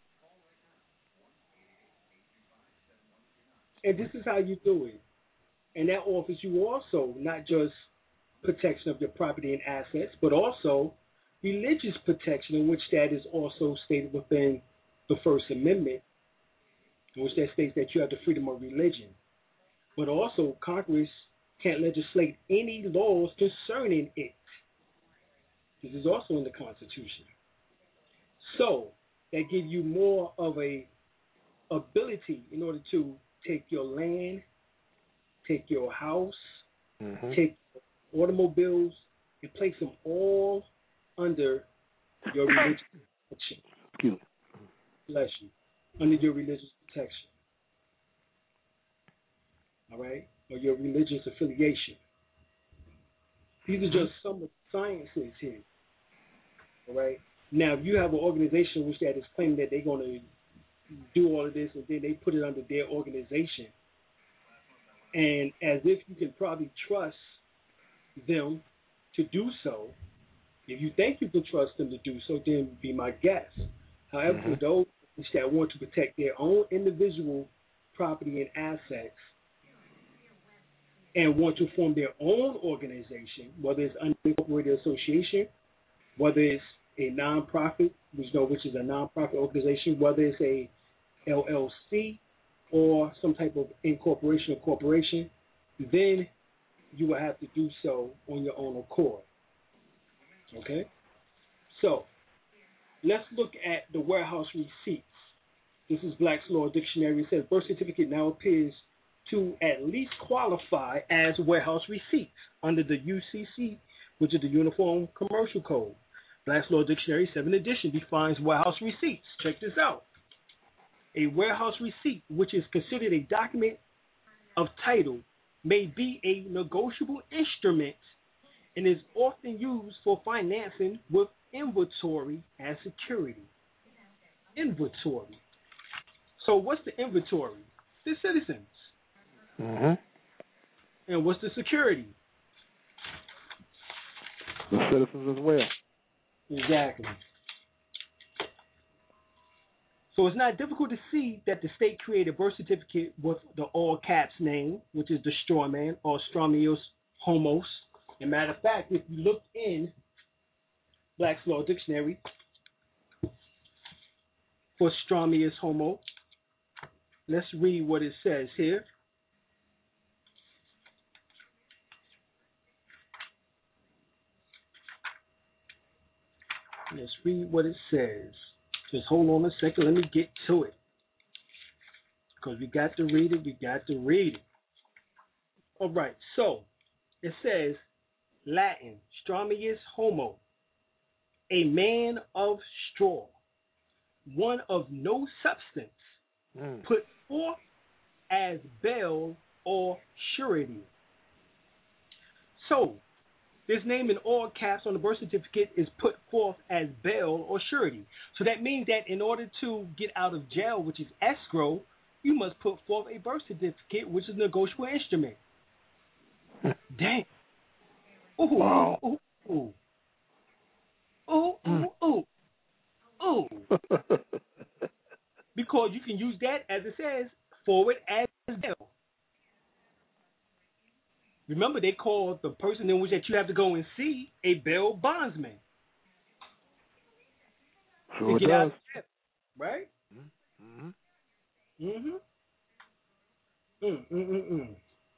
And this is how you do it. And that offers you also not just protection of your property and assets, but also religious protection, in which that is also stated within the First Amendment, in which that states that you have the freedom of religion. But also, Congress can't legislate any laws concerning it. This is also in the Constitution. So that gives you more of a ability in order to take your land, take your house, Mm-hmm. take automobiles, and place them all under your religious protection. Excuse me. Bless you. Under your religious protection. All right? Or your religious affiliation. These are just some of the sciences here. All right? Now, if you have an organization which that is claiming that they're going to do all of this and then they put it under their organization, and as if you can probably trust them to do so, if you think you can trust them to do so, then be my guest. However, Mm-hmm. for those that want to protect their own individual property and assets and want to form their own organization, whether it's unincorporated association, whether it's a nonprofit, which know which is a nonprofit organization, whether it's a L L C or some type of incorporation or corporation, then you will have to do so on your own accord. Okay? So, let's look at the warehouse receipts. This is Black's Law Dictionary. It says birth certificate now appears to at least qualify as warehouse receipts under the U C C, which is the Uniform Commercial Code. Black's Law Dictionary, seventh edition, defines warehouse receipts. Check this out. A warehouse receipt, which is considered a document of title, may be a negotiable instrument and is often used for financing with inventory as security. Inventory. So what's the inventory? The citizens. Mm-hmm. And what's the security? The citizens as well. Exactly. So it's not difficult to see that the state created a birth certificate with the all caps name, which is the straw man, or Stromius Homos. As a matter of fact, if you look in Black's Law Dictionary for Stromius Homo, let's read what it says here. Let's read what it says. Just hold on a second. Let me get to it. Because we got to read it. We got to read it. All right. So, it says, Latin, Stromius Homo, a man of straw, one of no substance, Mm. put forth as bail or surety. So, this name in all caps on the birth certificate is put forth as bail or surety. So that means that in order to get out of jail, which is escrow, you must put forth a birth certificate, which is a negotiable instrument. Dang. Ooh, Wow. ooh, ooh. Ooh, ooh, ooh. Ooh. Because you can use that, as it says, forward as bail. Remember, they call the person in which that you have to go and see a bail bondsman. Sure to get does. out of jail, right? Mm-hmm. Mm-hmm. Mm, mm, mm, mm.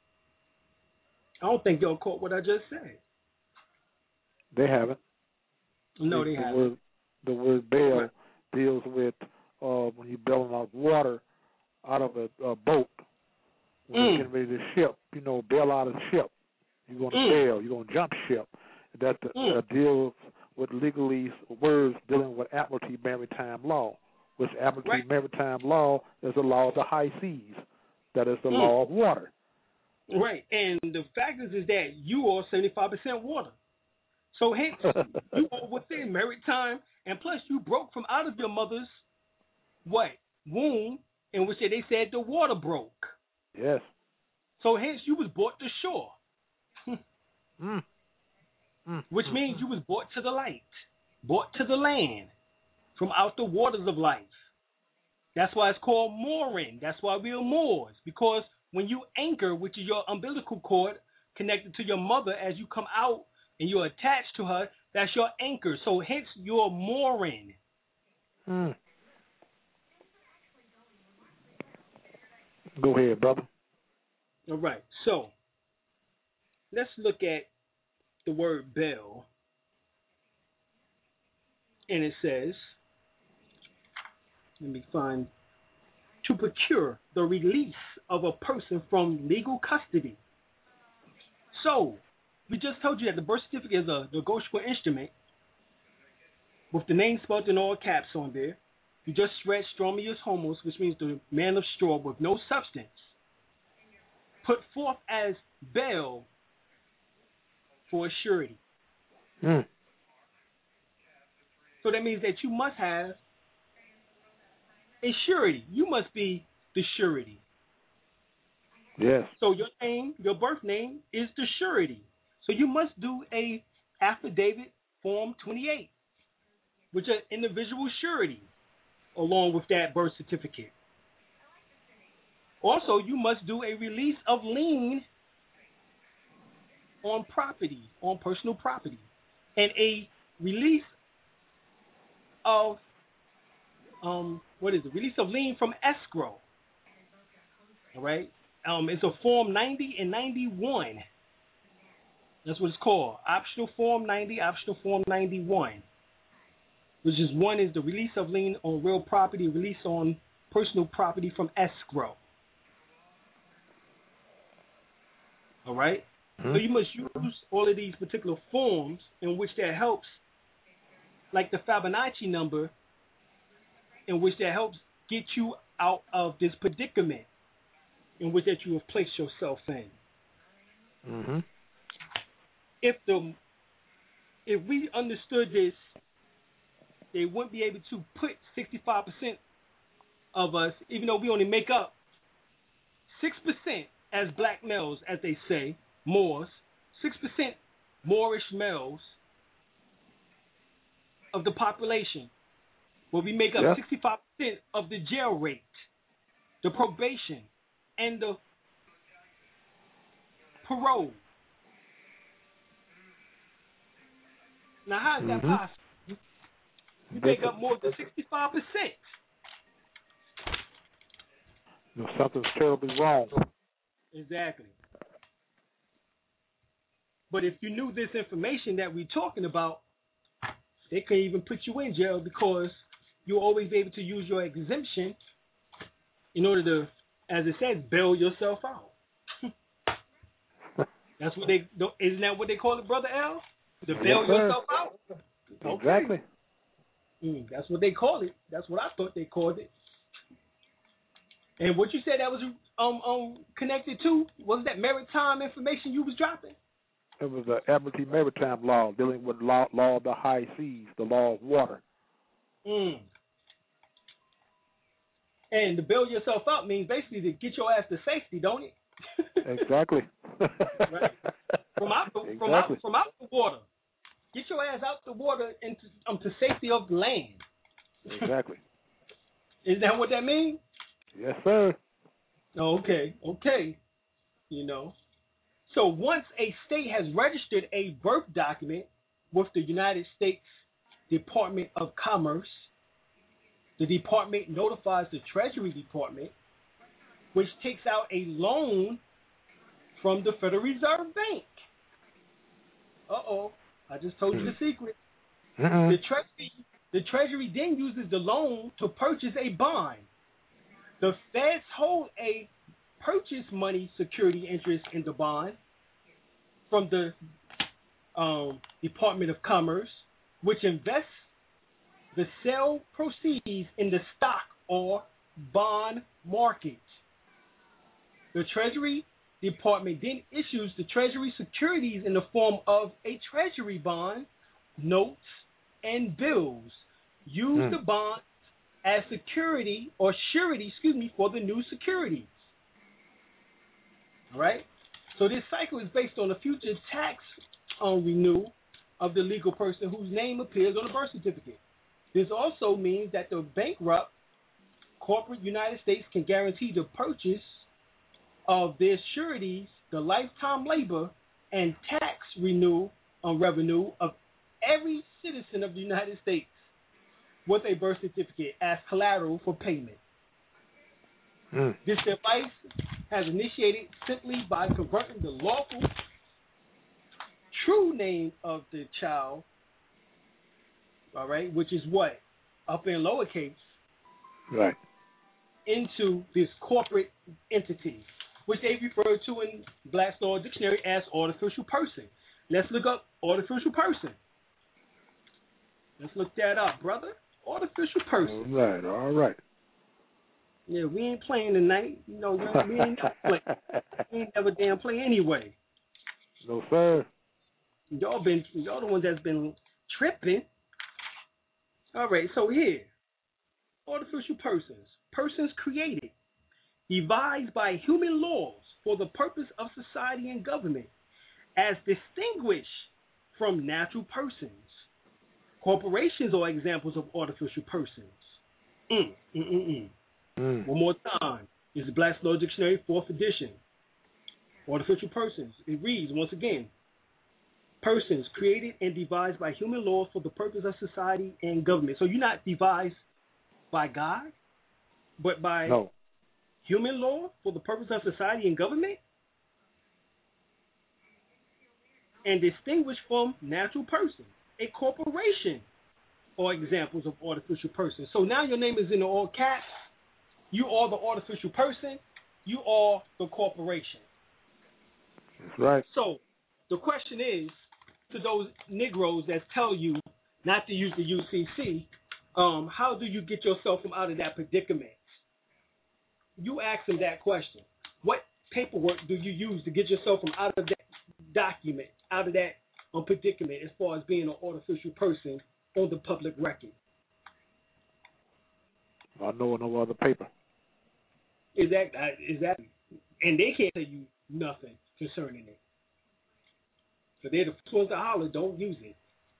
I don't think y'all caught what I just said. They haven't. No, the, they the haven't. Word, the word bail Right. deals with uh, when you're bailing out water out of a, a boat. When Mm. you're getting ready to ship, you know, bail out of the ship. You're going to Mm. bail. You're going to jump ship. That Mm. uh, deals with legalese words dealing with Admiralty Maritime Law, which Admiralty Right. Maritime Law is the law of the high seas. That is the Mm. law of water. Right. And the fact is, is that you are seventy-five percent water. So hence, you are within maritime, and plus you broke from out of your mother's, what, womb, in which they said the water broke. Yes. So hence, you was brought to shore. Mm. Mm. Which mm. means you was brought to the light, brought to the land, from out the waters of life. That's why it's called mooring. That's why we are moors, because when you anchor, which is your umbilical cord connected to your mother, as you come out and you're attached to her, that's your anchor. So hence you're mooring. Mm. Go ahead, brother. All right. So let's look at the word bell. And it says, let me find, to procure the release of a person from legal custody. So, we just told you that the birth certificate is a negotiable instrument with the name spelled in all caps on there. You just read Stromius Homos, which means the man of straw with no substance, put forth as bail for a surety. Mm. So that means that you must have a surety. You must be the surety. Yes. So your name, your birth name, is the surety. So you must do a affidavit form twenty-eight, which is an individual surety, along with that birth certificate. Also, you must do a release of lien on property, on personal property, and a release of um what is it? Release of lien from escrow. All right. Um, it's a form ninety and ninety-one. That's what it's called. Optional form ninety, optional form ninety-one. Which is one is the release of lien on real property, release on personal property from escrow. All right. Mm-hmm. So you must use all of these particular forms in which that helps, like the Fibonacci number, in which that helps get you out of this predicament in which that you have placed yourself in. Mm-hmm. If the if we understood this, they wouldn't be able to put sixty-five percent of us, even though we only make up six percent as black males, as they say, Moors, six percent Moorish males of the population, where we make up yeah. sixty-five percent of the jail rate, the probation, and the parole. Now, how is that mm-hmm. possible? You make up more than sixty-five percent. No, something's terribly wrong. Exactly. But if you knew this information that we're talking about, they couldn't even put you in jail because you'll always be able to use your exemption in order to, as it says, bail yourself out. That's what they, isn't that what they call it, Brother L? To bail yes, yourself out? Okay. Exactly. Mm, that's what they call it. That's what I thought they called it. And what you said that was um um connected to, was that maritime information you was dropping? It was the Admiralty Maritime Law dealing with law, law of the high seas, the law of water. Mm. And to bail yourself out means basically to get your ass to safety, don't it? Exactly. Right. From out the, exactly. from out from out the water. Get your ass out the water into um to safety of the land. Exactly. Is that what that means? Yes, sir. Okay, okay. You know. So once a state has registered a birth document with the United States Department of Commerce, the department notifies the Treasury Department, which takes out a loan from the Federal Reserve Bank. Uh-oh, I just told you the secret. Uh-uh. The Treasury, the Treasury then uses the loan to purchase a bond. The feds hold a purchase money security interest in the bond from the um, Department of Commerce, which invests the sale proceeds in the stock or bond market. The Treasury Department then issues the Treasury securities in the form of a Treasury bond, notes, and bills. Use mm. the bonds as security or surety, excuse me, for the new securities. All right? So this cycle is based on the future tax um, renewal of the legal person whose name appears on the birth certificate. This also means that the bankrupt corporate United States can guarantee the purchase of their sureties, the lifetime labor, and tax renewal on revenue of every citizen of the United States with a birth certificate as collateral for payment. Mm. This device has initiated simply by converting the lawful true name of the child, all right, which is what? Up in lowercase. Right. Into this corporate entity, which they refer to in Black's Law Dictionary as artificial person. Let's look up artificial person. Let's look that up, brother. Artificial person. All right, all right. Yeah, we ain't playing tonight. You know, we ain't playing. We ain't never damn play anyway. No, sir. Y'all been, y'all the ones that's been tripping. All right, so here, artificial persons. Persons created, devised by human laws for the purpose of society and government, as distinguished from natural persons. Corporations are examples of artificial persons. Mm, mm, mm, mm. Mm. One more time. This is Black's Law Dictionary, fourth edition. Artificial persons. It reads, once again, persons created and devised by human law for the purpose of society and government. So you're not devised by God, but by no. human law for the purpose of society and government? And distinguished from natural persons. A corporation are examples of artificial persons. So now your name is in all caps. You are the artificial person. You are the corporation. That's right. So the question is, to those Negroes that tell you not to use the U C C, um, how do you get yourself from out of that predicament? You ask them that question. What paperwork do you use to get yourself from out of that document, out of that um, predicament as far as being an artificial person on the public record? I know no other paper. Is that, is that, and they can't tell you nothing concerning it. So they're the first ones to holler, don't use it.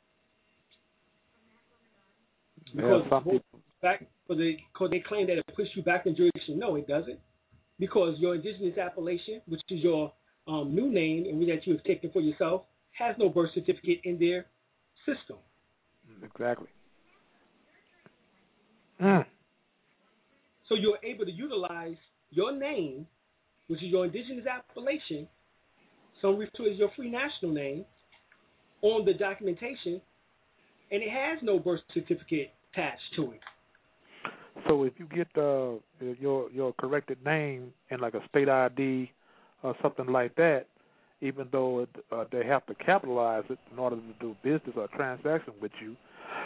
Because yeah, some people. Back, for the, cause they claim that it puts you back in jurisdiction. No, it doesn't. Because your indigenous appellation, which is your um, new name and that you have taken for yourself, has no birth certificate in their system. Exactly. Mm. So you're able to utilize your name, which is your indigenous appellation, some refer to as your free national name, on the documentation, and it has no birth certificate attached to it. So if you get uh, your your corrected name in like a state I D or something like that, even though it, uh, they have to capitalize it in order to do business or transaction with you,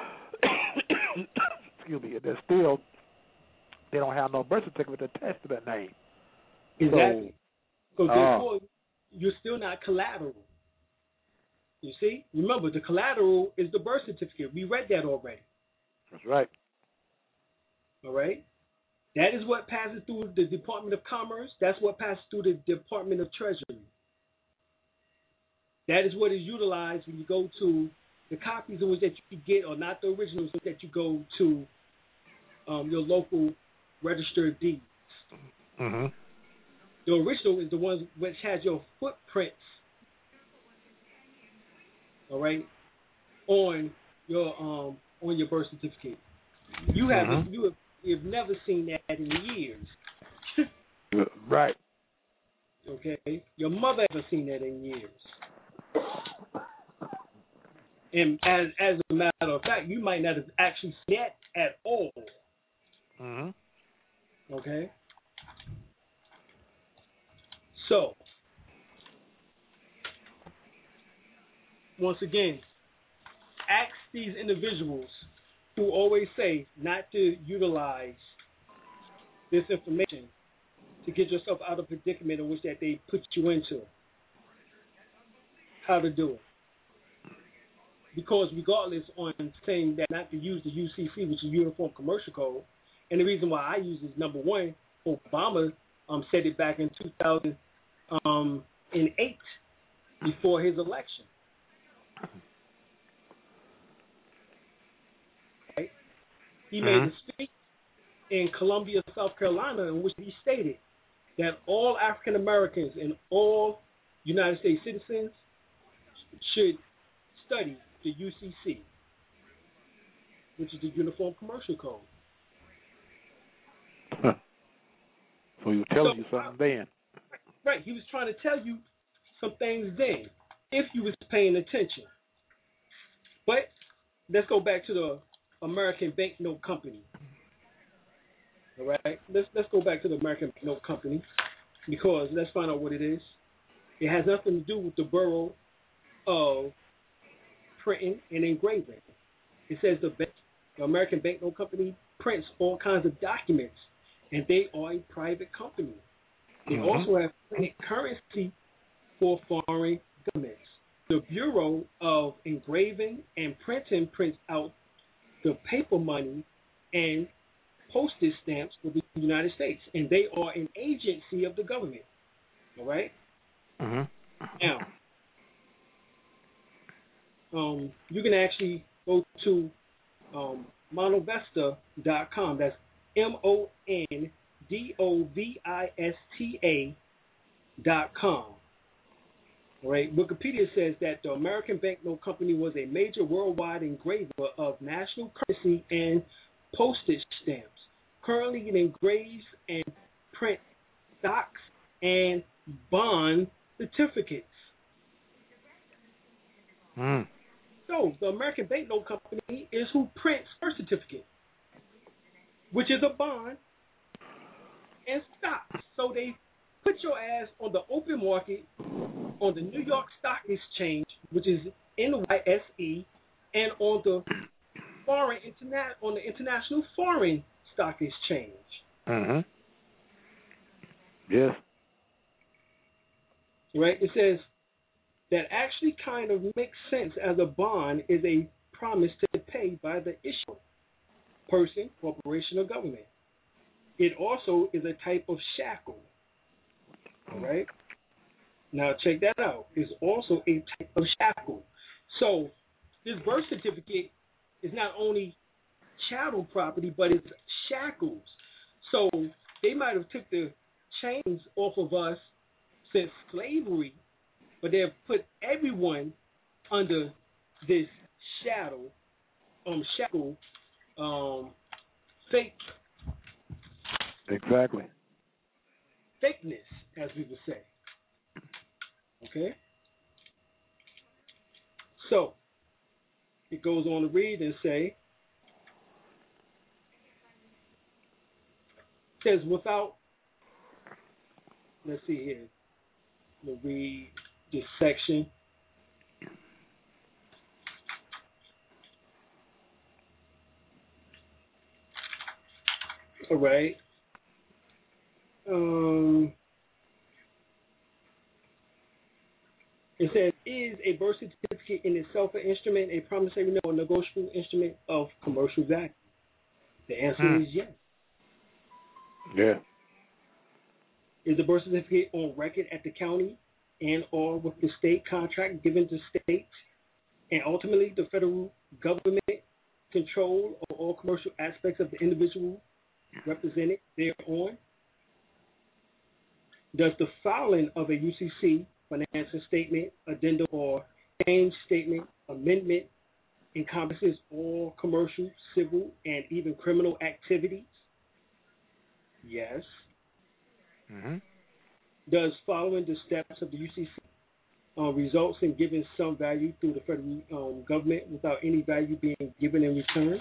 excuse me, they're still, they don't have no birth certificate attached to that name. Exactly. So, so uh, therefore, you're still not collateral. You see? Remember, the collateral is the birth certificate. We read that already. That's right. All right? That is what passes through the Department of Commerce. That's what passes through the Department of Treasury. That is what is utilized when you go to the copies of which that you get, or not the originals that you go to um, your local registered deeds. Mm-hmm. The original is the one which has your footprints, all right, on your um on your birth certificate. You have mm-hmm. you have you've never seen that in years. Right. Okay. Your mother hasn't seen that in years. And as as a matter of fact, you might not have actually seen that at all. Mm-hmm. Okay. So, once again, ask these individuals who always say not to utilize this information to get yourself out of the predicament in which that they put you into. How to do it. Because regardless on saying that not to use the U C C, which is Uniform Commercial Code, and the reason why I use is number one, Obama um, said it back in two thousand eight before his election. Right? He made Mm-hmm. a speech in Columbia, South Carolina, in which he stated that all African Americans and all United States citizens should study the U C C, which is the Uniform Commercial Code. Huh. So he was telling So, you something then. Right, he was trying to tell you some things then, if you was paying attention. But let's go back to the American Banknote Company. All right, let's let's go back to the American Banknote Company, because let's find out what it is. It has nothing to do with the Bureau of Printing and Engraving. It says the, bank, the American Banknote Company prints all kinds of documents, and they are a private company. They Mm-hmm. also have printed currency for foreign governments. The Bureau of Engraving and Printing prints out the paper money and postage stamps for the United States, and they are an agency of the government. All right? Mm-hmm. Now, um, you can actually go to um, monovesta dot com. That's M O N D O V I S T A dot com. All right. Wikipedia says that the American Banknote Company was a major worldwide engraver of national currency and postage stamps. Currently, it engraves and prints stocks and bond certificates. Mm. So, the American Banknote Company is who prints birth certificate, which is a bond and stocks. So they put your ass on the open market, on the New York Stock Exchange, which is N Y S E, and on the foreign internet on the International Foreign Stock Exchange. Mm-hmm. Yes. Right? It says that actually kind of makes sense, as a bond is a promise to pay by the issuer, person, corporation, or government. It also is a type of shackle. All right? Now check that out. It's also a type of shackle. So this birth certificate is not only chattel property, but it's shackles. So they might have took the chains off of us since slavery, but they have put everyone under this shadow, um, shackle, um, fake, Exactly. fakeness, as we would say. Okay. So it goes on to read and say, says without. Let's see here. We'll read this section. All right. Um, it says, is a birth certificate in itself an instrument, a promissory note, or negotiable instrument of commercial value? The answer Hmm. is yes. Yeah. Is the birth certificate on record at the county and or with the state contract given to states and ultimately the federal government control of all commercial aspects of the individual represented thereon? Does the filing of a U C C, financial statement, addendum, or change statement, amendment encompasses all commercial, civil, and even criminal activities? Yes. Mm-hmm. Does following the steps of the U C C uh, results in giving some value through the federal um, government without any value being given in return?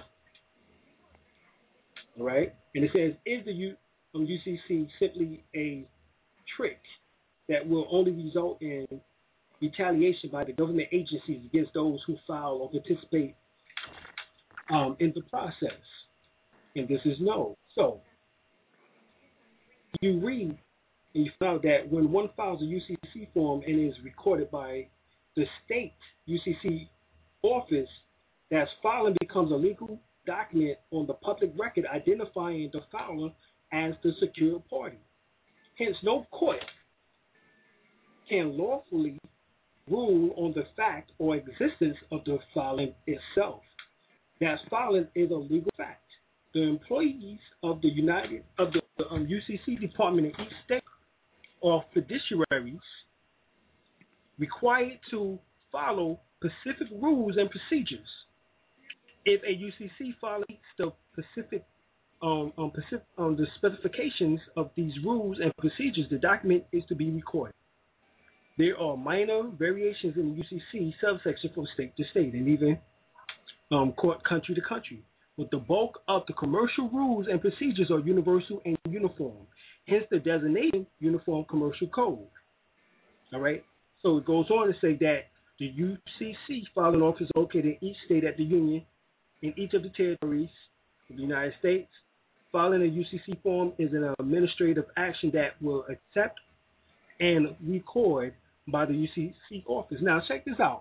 All right. And it says, is the U, um, U C C simply a trick that will only result in retaliation by the government agencies against those who file or participate um, in the process? And this is no. So you read and you found that when one files a U C C form and is recorded by the state U C C office, that filing becomes a legal document on the public record identifying the filer as the secured party. Hence, no court can lawfully rule on the fact or existence of the filing itself. That filing is a legal fact. The employees of the United of the um, U C C department in each state are fiduciaries required to follow specific rules and procedures. If a U C C violates the specific, um, um, specific um, the specifications of these rules and procedures, the document is to be recorded. There are minor variations in the U C C subsection from state to state and even um, court country to country. But the bulk of the commercial rules and procedures are universal and uniform. Hence the designation Uniform Commercial Code. All right. So it goes on to say that the U C C filing office is located in each state at the Union, in each of the territories of the United States. Filing a U C C form is an administrative action that will accept and record by the U C C office. Now, check this out.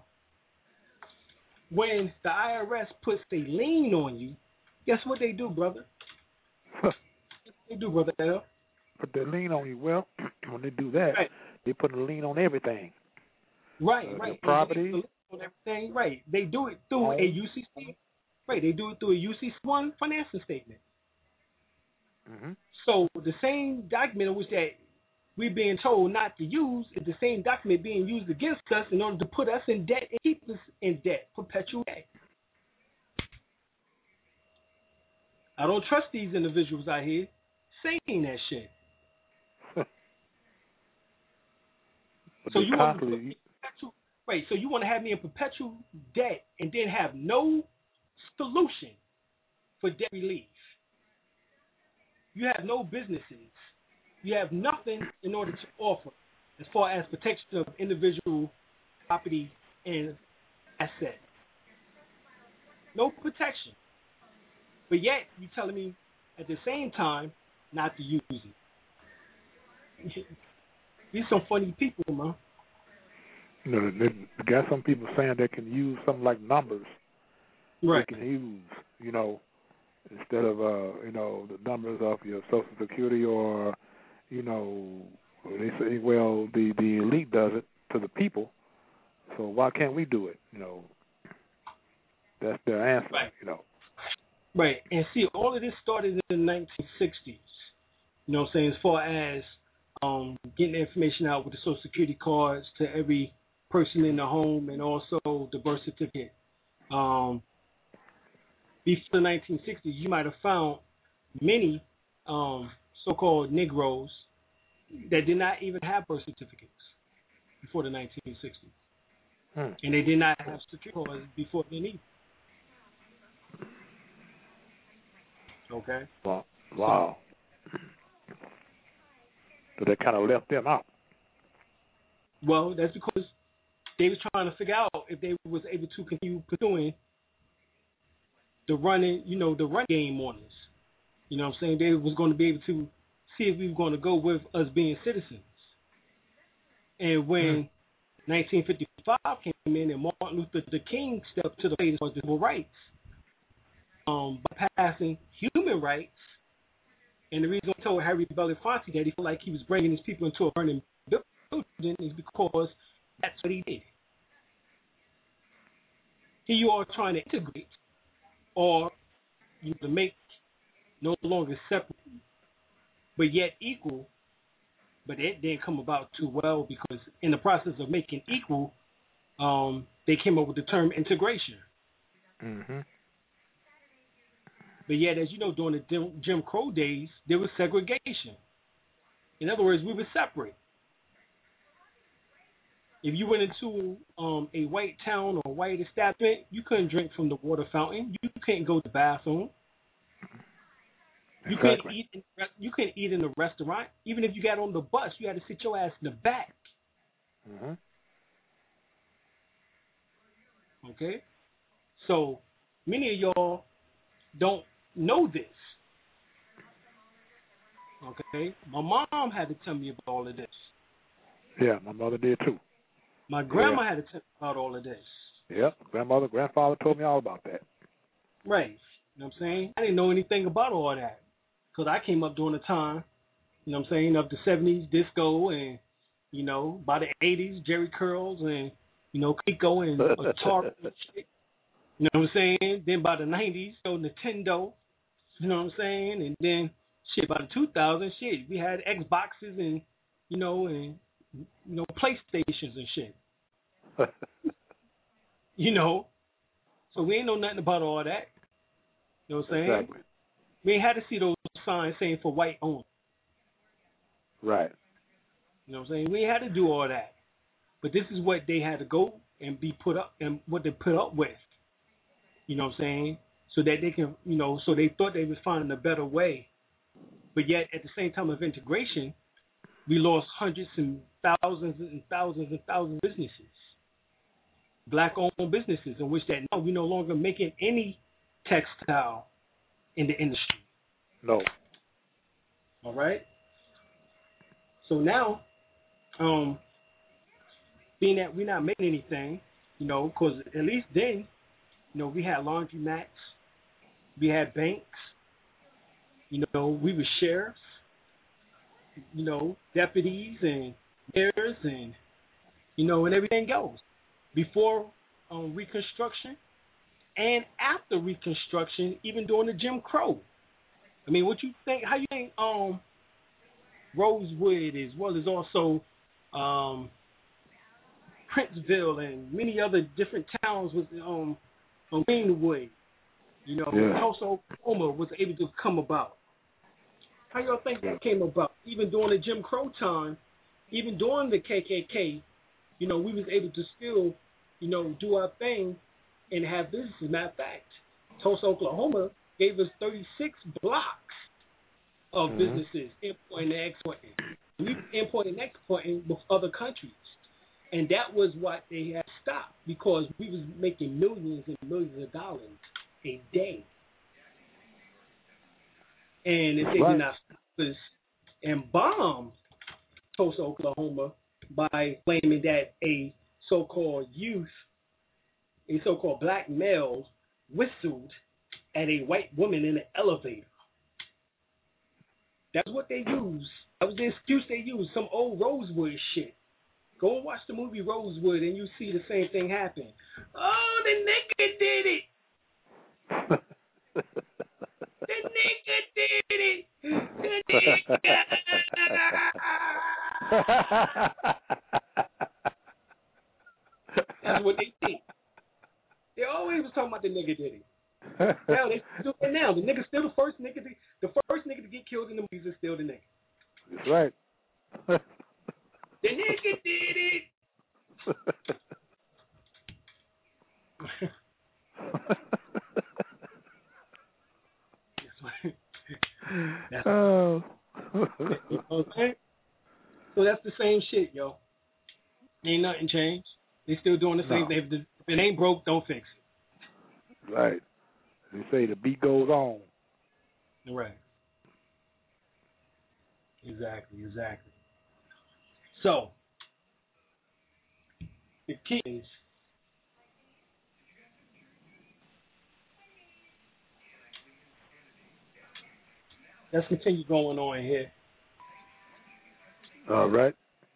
When the I R S puts a lien on you, guess what they do, brother? They do, brother L. Put the lien on you. Well, when they do that, right. They put a lien on everything. Right, uh, right. Property. On everything, right. They do it through a U C C. Right, they do it through a U C C one financial statement. Mm-hmm. So the same document in which that we're being told not to use is the same document being used against us in order to put us in debt and keep us in debt, perpetual debt. I don't trust these individuals out here saying that shit. So you want to perpetual, right? So you want to have me in perpetual debt and then have no solution for debt relief. You have no businesses. You have nothing in order to offer as far as protection of individual property and asset. No protection. But yet you're telling me at the same time not to use it. These some funny people, man. You know, they, they got some people saying they can use something like numbers. Right. They can use, you know, instead of, uh, you know, the numbers of your Social Security or, you know, they say, well, the, the elite does it to the people, so why can't we do it? You know, that's their answer, right. you know. Right. And see, all of this started in the nineteen sixties. You know what I'm saying? As far as um, getting the information out with the Social Security cards to every person in the home and also the birth certificate. Um, before the nineteen sixties, you might have found many um, so-called Negroes that did not even have birth certificates before the nineteen sixties. Hmm. And they did not have security cards before then either. Okay? Wow. Wow. So they kind of left them out. Well, that's because they was trying to figure out if they was able to continue pursuing the running, you know, the run game on us. You know what I'm saying? They was going to be able to see if we were going to go with us being citizens. And when mm. nineteen fifty-five came in and Martin Luther King stepped to the plate for civil rights, um, by passing human rights, and the reason I told Harry Belafonte that he felt like he was bringing his people into a burning building is because that's what he did. Here you are trying to integrate or you to make no longer separate, but yet equal, but it didn't come about too well because in the process of making equal, um, they came up with the term integration. Mm-hmm. But yet, as you know, during the Jim Crow days, there was segregation. In other words, we were separate. If you went into um, a white town or white establishment, you couldn't drink from the water fountain. You couldn't go to the bathroom. You Exactly. couldn't eat. In, you couldn't eat in the restaurant. Even if you got on the bus, you had to sit your ass in the back. Mm-hmm. Okay, so many of y'all don't know this. Okay, my mom had to tell me about all of this. Yeah, my mother did too. My grandma yeah. had to tell me about all of this. Yep, grandmother, grandfather told me all about that. Right. You know what I'm saying? I didn't know anything about all that because I came up during the time, you know what I'm saying, of the seventies disco and, you know, by the eighties, Jerry Curls and, you know, Kiko and Atari and shit. You know what I'm saying? Then by the nineties, so Nintendo, you know what I'm saying? And then, shit, by the two thousands, shit, we had Xboxes and, you know, and, you know, PlayStations and shit. You know? So we ain't know nothing about all that. You know what I'm saying? Exactly. We ain't had to see those signs saying for white only. Right. You know what I'm saying? We ain't had to do all that. But this is what they had to go and be put up and what they put up with. You know what I'm saying? So that they can, you know, so they thought they was finding a better way. But yet at the same time of integration, we lost hundreds and thousands and thousands and thousands of businesses. Black-owned businesses in which that now we no longer making any textile in the industry. No. All right. So now, um, being that we're not making anything, you know, because at least then, you know, we had laundromats, we had banks, you know, we were sheriffs, you know, deputies and mayors and, you know, and everything else. Before um, Reconstruction and after Reconstruction, even during the Jim Crow. I mean, what you think? How you think um, Rosewood as well as also um, Princeville and many other different towns was um, on Greenwood, you know, yeah. Tulsa, Oklahoma was able to come about. How y'all think that came about? Even during the Jim Crow time, even during the K K K, you know, we was able to still, you know, do our thing and have businesses. Matter of fact, Tulsa, Oklahoma gave us thirty-six blocks of mm-hmm. businesses importing and exporting. We were importing and exporting with other countries. And that was what they had stopped because we was making millions and millions of dollars a day. And if they right. did not stop us and bomb Tulsa, Oklahoma by claiming that a so-called youth, a so-called black male whistled at a white woman in an elevator. That's what they used. That was the excuse they used, some old Rosewood shit. Go and watch the movie Rosewood and you see the same thing happen. Oh, the nigga did it. The nigga did it. The nigga. That's what they did. They always was talking about the nigga did it. Now they still it now. The nigga still the first nigga. To, the first nigga to get killed in the movies is still the nigga. That's right. The nigga did it. That's oh. Okay. So that's the same shit, yo. Ain't nothing changed. They still doing the same no. thing. If it ain't broke, don't fix it. Right. They say the beat goes on. Right. Exactly, exactly. So, the key is let's continue going on here. All right.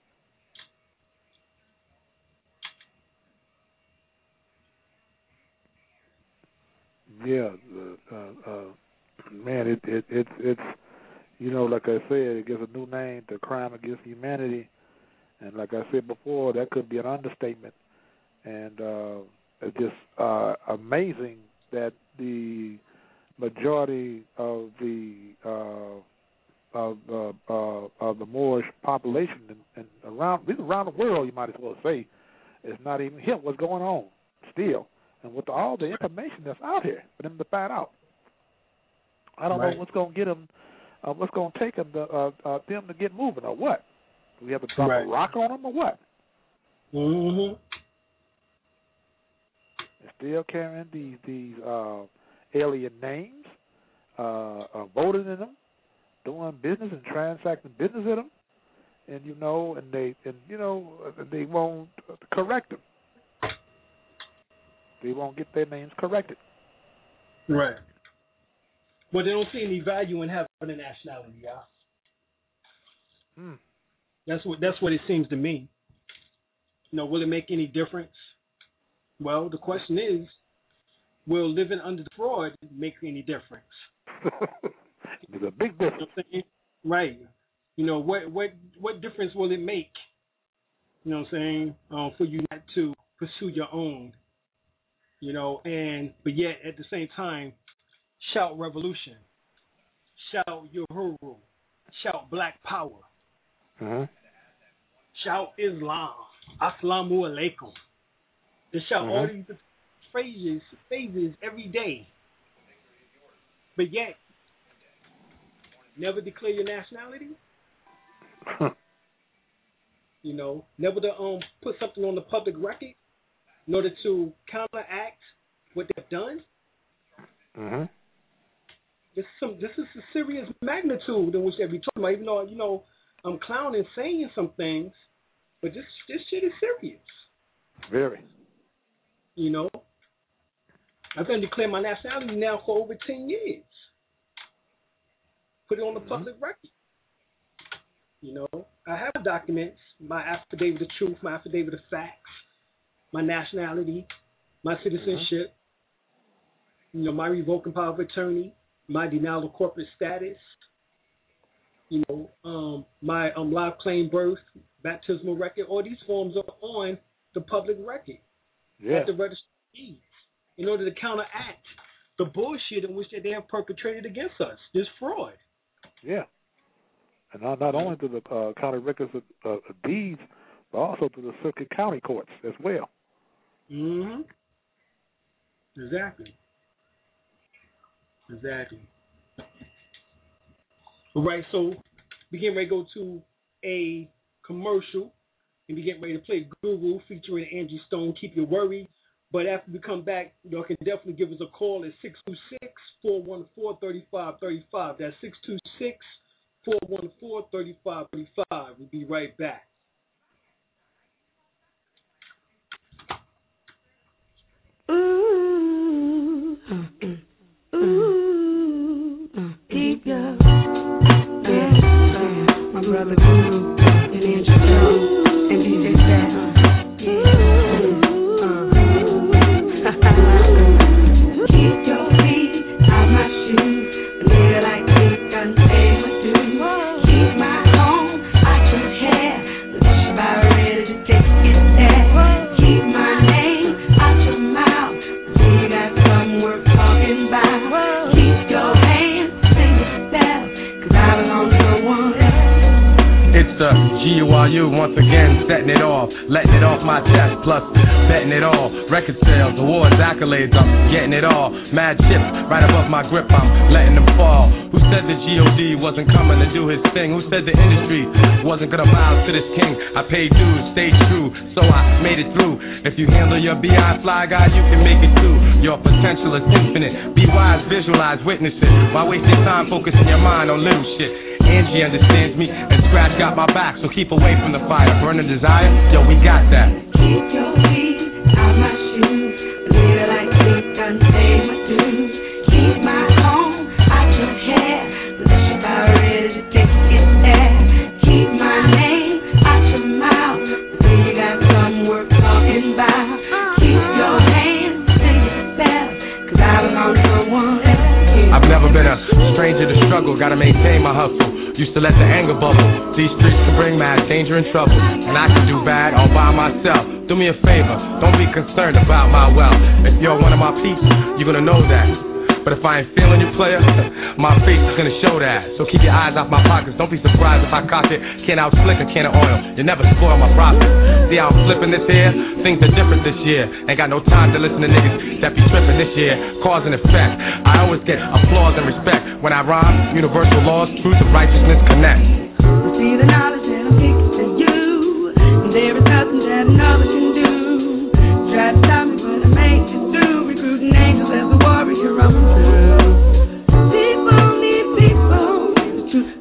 Yeah, uh, uh, uh, man, it, it it's it's you know, like I said, it gives a new name to crime against humanity, and like I said before, that could be an understatement, and uh, it's just uh, amazing that the majority of the uh, of uh, uh, of the Moorish population and, and around even around the world, you might as well say, is not even hip what's going on still. And with all the information that's out here for them to find out, I don't right. know what's going to get them, uh, what's going to take them to, uh, uh, them to get moving, or what? Do we have to drop right. a rock on them, or what? Mm-hmm. They're still carrying these these uh, alien names, uh, uh, voting in them, doing business and transacting business with them, and you know, and they and you know they won't correct them. They won't get their names corrected. Right. But they don't see any value in having a nationality, y'all. Hmm. That's what that's what it seems to me. You know, will it make any difference? Well, the question is, will living under the fraud make any difference? There's a big difference. You know, right. You know, what what what difference will it make? You know what I'm saying? Um, for you not to pursue your own. You know, and but yet at the same time, shout revolution, shout Uhuru, shout Black Power, uh-huh. shout Islam, Assalamu alaikum. They shout uh-huh. all these phrases, phrases every day, but yet never declare your nationality. You know, never to um put something on the public record in order to counteract what they've done. Mm-hmm. This some this is a serious magnitude in which they be talking about. Even though you know I'm clowning, saying some things, but this this shit is serious. Very. You know, I've been declaring my nationality now for over ten years. Put it on the mm-hmm. public record. You know, I have documents, my affidavit of truth, my affidavit of facts, my nationality, my citizenship, mm-hmm. you know, my revoking power of attorney, my denial of corporate status, you know, um, my um, live claim birth, baptismal record. All these forms are on the public record yeah. at the registry of deeds in order to counteract the bullshit in which they have perpetrated against us, this fraud. Yeah. And not, not only to the uh, county records of uh, deeds, but also to the circuit county courts as well. Mm-hmm. Exactly. Exactly. All right, so we getting ready to go to a commercial and we getting ready to play Google featuring Angie Stone, Keep Your Worry. But after we come back, y'all can definitely give us a call at six two six, four one four, three five three five. That's six two six, four one four, three five three five. We'll be right back. Ooh, ooh, ooh, keep your, yeah, yeah, my brother Guru and Andrew Jones and D J Sat, yeah, uh, keep your feet out my shoes, live like this, done say what do, keep my home out your hair, but you about ready to take it there, keep my name out your mouth. You got some worth talking about. Keep your hands to yourself, 'cause I belong to no one else. It's the G U R U once again, setting it off, letting it off my chest, plus betting it all. Record sales, awards, accolades, I'm getting it all. Mad chips right above my grip, I'm letting them fall. Who said the G O D wasn't coming to do his thing? Who said the industry wasn't gonna bow to this king? I paid dues, stayed true, so I made it through. If you handle your behind fly guy, you can make it too. Your potential is infinite. Be wise, visualize, witness it. Why waste your time focusing your mind on little shit? Angie understands me, and Scratch got my back, so keep away from the fire. Burn the desire, yo, we got that. Keep your feet out my shoes, live like this, done pay my dues. Keep my home out your hair, unless you're about ready to take it there. Keep my name out your mouth, until you got some worth talking about. Keep your hands to yourself, 'cause I belong to someone else. I've never been a stranger to struggle, gotta maintain my hustle. Used to let the anger bubble. These streets can bring mad danger and trouble, and I can do bad all by myself. Do me a favor, don't be concerned about my wealth. If you're one of my peeps, you're gonna know that. But if I ain't feeling you, player, my face is gonna show that. So keep your eyes off my pockets, don't be surprised if I cock it. Can't out slick a can of oil, you never spoil my profit. See how I'm flipping this here? Things are different this year. Ain't got no time to listen to niggas that be tripping this year. Cause and effect, I always get applause and respect. When I rhyme, universal laws, truth and righteousness connect. See the knowledge that I'm giving to you, and there is nothing that another can do. Try to stop me, but I make it through. Recruiting angels as a warrior, I'm through. People need people, the truth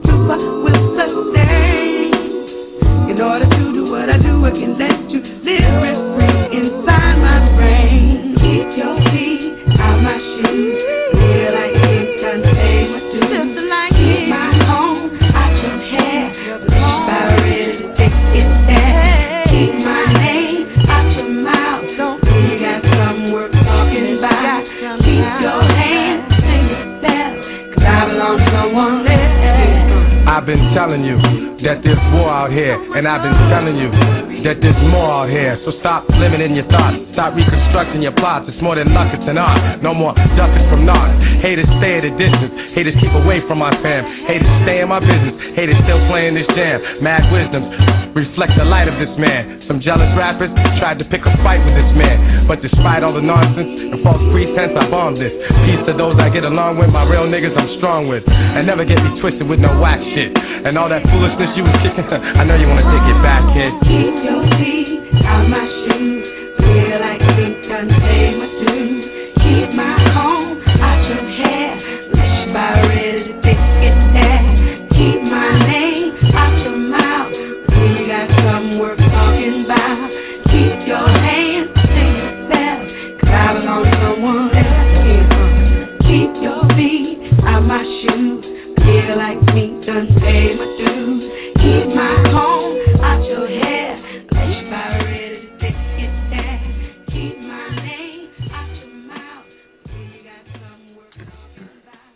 been telling you that there's war out here, and I've been telling you that there's more out here. So stop limiting your thoughts, stop reconstructing your plots. It's more than luck, it's an art. No more ducking from knots. Haters stay at a distance, haters keep away from my fam. Haters stay in my business, haters still playing this jam. Mad wisdoms reflect the light of this man. Some jealous rappers tried to pick a fight with this man, but despite all the nonsense and false pretense, I bombed this. Peace to those I get along with, my real niggas I'm strong with. And never get me twisted with no whack shit. And all that foolishness you was kicking, I know you wanna take it back, kid. Keep your feet out my shoes. Feel like they can pay my dues. Keep my home out your hair. Wish by ready to take it there. Keep my name out your mouth. We got some work talking about. Keep your hands to yourself, 'cause I belong to someone else. Keep your feet out my shoes. Feel like me done pay my dues. Keep my home out your hair. Wish by ready to take it there. Keep my name out your mouth. We got some work talking about.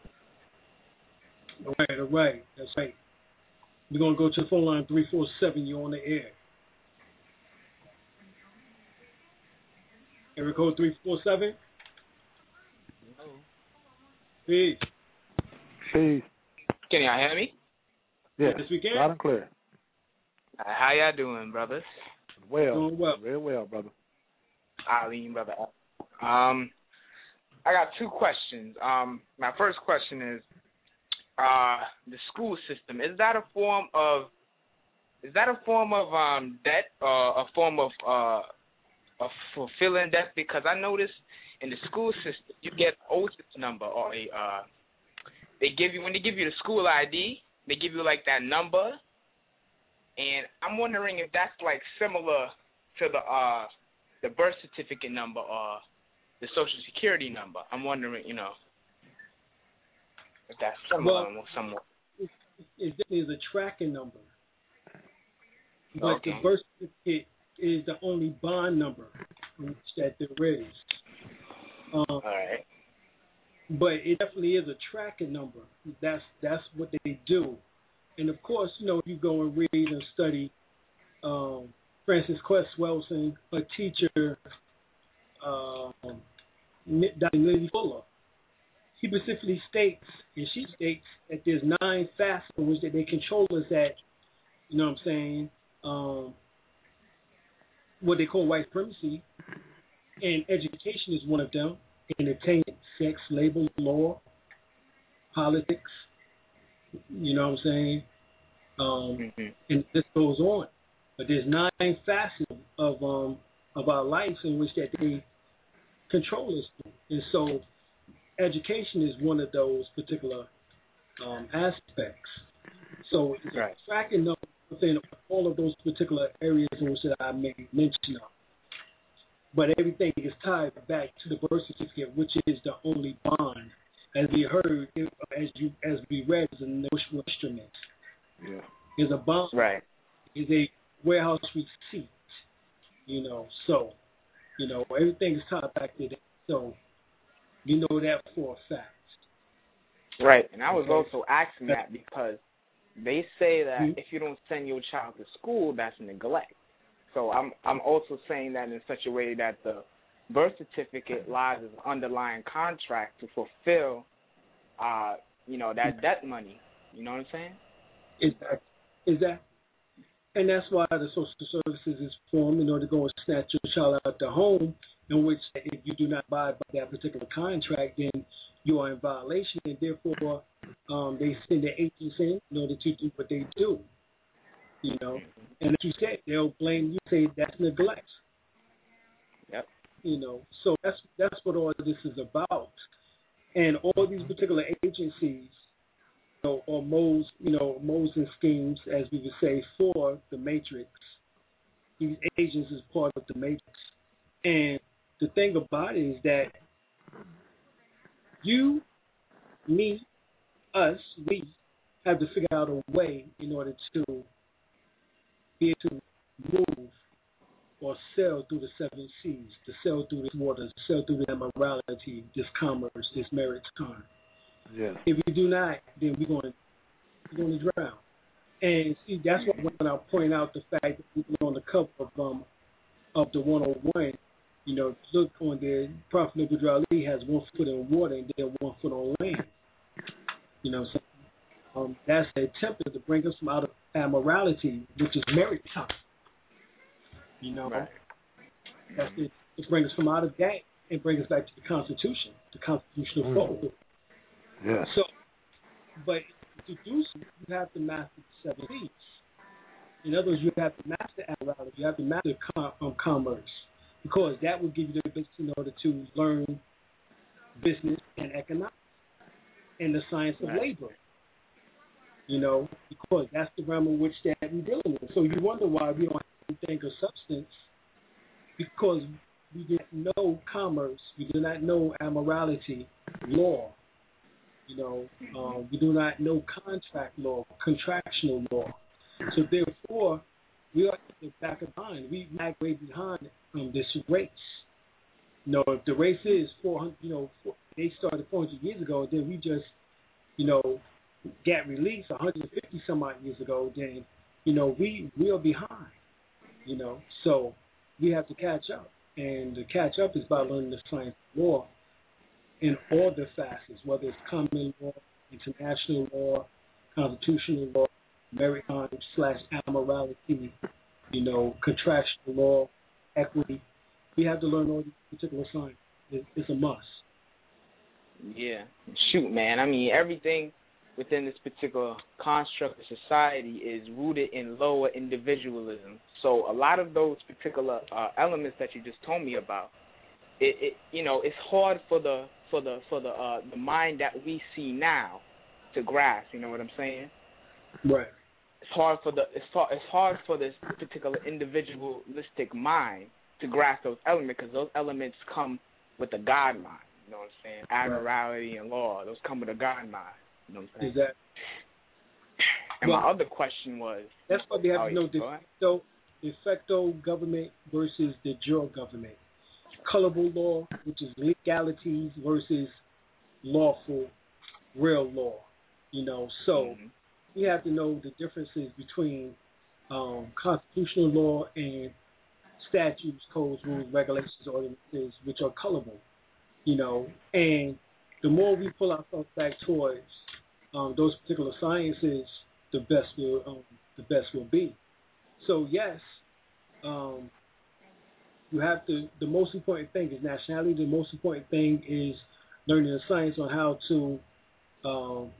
All right, all right. That's right. We're going to go to the phone line three four seven. You're on the air. Area code three four seven. Hello. Peace. Peace. Can y'all hear me? Yeah, Yes, we can. loud and clear. Uh, how y'all doing, brothers? Well, Doing well. very well, brother. Eileen, brother. Um, I got two questions. Um, my first question is, uh, the school system, is that a form of, is that a form of um debt or a form of uh of fulfilling debt? Because I noticed in the school system you get O S I S number or a uh they give you when they give you the school I D, they give you like that number, and I'm wondering if that's like similar to the uh the birth certificate number or the social security number. I'm wondering, you know, if that's similar Well, somewhat. It definitely is a tracking number. But Okay. the birth certificate is the only bond number that there is. Um, All right. But it definitely is a tracking number. That's that's what they do. And of course, you know, you go and read and study um, Francis Quest Wilson, a teacher, um, Doctor Lily Fuller. He specifically states, and she states, that there's nine facets in which that they control us at, you know what I'm saying, um, what they call white supremacy, and education is one of them. Entertainment, sex, labor, law, politics, you know what I'm saying? Um, Mm-hmm. and this goes on. But there's nine facets of um, of our life in which that they control us through. And so education is one of those particular um, aspects. So it's Right. tracking up within all of those particular areas in which that I made mention of. But everything is tied back to the birth certificate, which is the only bond. As we heard, as you as we read, is a negotiable instrument. Yeah. Is a bond. Right. Is a warehouse receipt. You know, so you know everything is tied back to that. So you know that for a fact. Right. And I was Okay. also asking that because they say that Mhm. if you don't send your child to school, that's neglect. So I'm I'm also saying that in such a way that the birth certificate lies as an underlying contract to fulfill, uh, you know, that debt money. You know what I'm saying? Exactly. Exactly. And that's why the social services is formed in order to go and snatch your child out the home, in which if you do not abide by that particular contract, then you are in violation, and therefore um, they send their agents in in order to do what they do. You know, and as you said, they'll blame you, say that's neglect. Yep. You know, so that's that's what all this is about, and all these particular agencies, you know, or modes, you know, modes and schemes, as we would say, for the matrix. These agents is part of the matrix, and the thing about it is that you, me, us, we have to figure out a way in order to be able to move or sail through the seven seas, to sail through the waters, to sail through the immorality, this commerce, this merit con. Yes. If we do not, then we're going to is going to drown. And see, that's why when I point out the fact that you know, on the cover of um of the one oh one, you know, look on there, Prophet Nabil Ali has one foot in water and then one foot on land. You know, so um, that's the attempt to bring us from out of amorality, which is maritime. You know, right. that's it. To bring us from out of that and bring us back to the Constitution, the constitutional Mm. fold. Yeah. So, but to do so, you have to master the seven C's. In other words, you have to master amorality. You have to master com- um, commerce, because that will give you the ability in order to learn business and economics and the science of right. labor. You know, because that's the realm in which that we're dealing with. So you wonder why we don't have anything of substance, because we didn't know commerce, we do not know amorality, law. You know, um, we do not know contract law, contractual law. So therefore, we are in the back of line. We lag way behind um, this race. You know, if the race is four hundred, you know, four, they started four hundred years ago, then we just, you know, got released one hundred fifty some odd years ago, then, you know, we, we are behind. You know, so we have to catch up. And to catch up is by learning the science of law in all the facets, whether it's common law, international law, constitutional law, maritime slash amorality, you know, contractual law, equity. We have to learn all these particular science. It, it's a must. Yeah. Shoot, man. I mean, everything within this particular construct of society is rooted in lower individualism. So a lot of those particular uh, elements that you just told me about, it, it you know, it's hard for the for the for the uh, the mind that we see now to grasp. You know what I'm saying? Right. It's hard for the it's hard, it's hard for this particular individualistic mind to grasp those elements, because those elements come with a God mind. You know what I'm saying? Admiralty and law, those come with a God mind. You know what I'm saying? Exactly. And well, my other question was, that's why we have oh, to know de facto, de facto government versus de jure government. Colorable law, which is legalities, versus lawful, real law. You know, so mm-hmm. we have to know the differences between um, constitutional law and statutes, codes, rules, regulations, ordinances, which are colorable. You know, and the more we pull ourselves back towards um, those particular sciences, the best will um, the best will be. So yes, um, you have to. The most important thing is nationality. The most important thing is learning the science on how to um,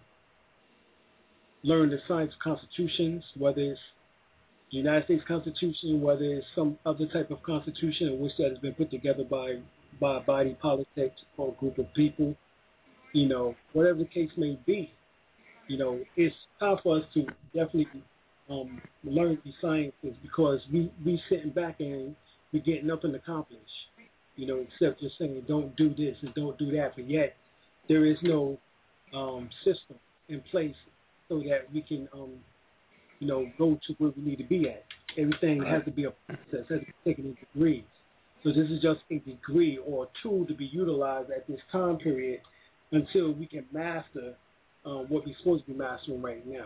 learn the science of constitutions, whether it's the United States Constitution, whether it's some other type of constitution in which that has been put together by by a body politic or a group of people. You know, whatever the case may be, you know, it's time for us to definitely um, learn these sciences, because we we sitting back and we're getting nothing accomplished. You know, except just saying don't do this and don't do that, but yet there is no um, system in place so that we can, um, you know, go to where we need to be at. Everything has to be a process, has to be taken in degrees. So this is just a degree or a tool to be utilized at this time period until we can master um, what we're supposed to be mastering right now.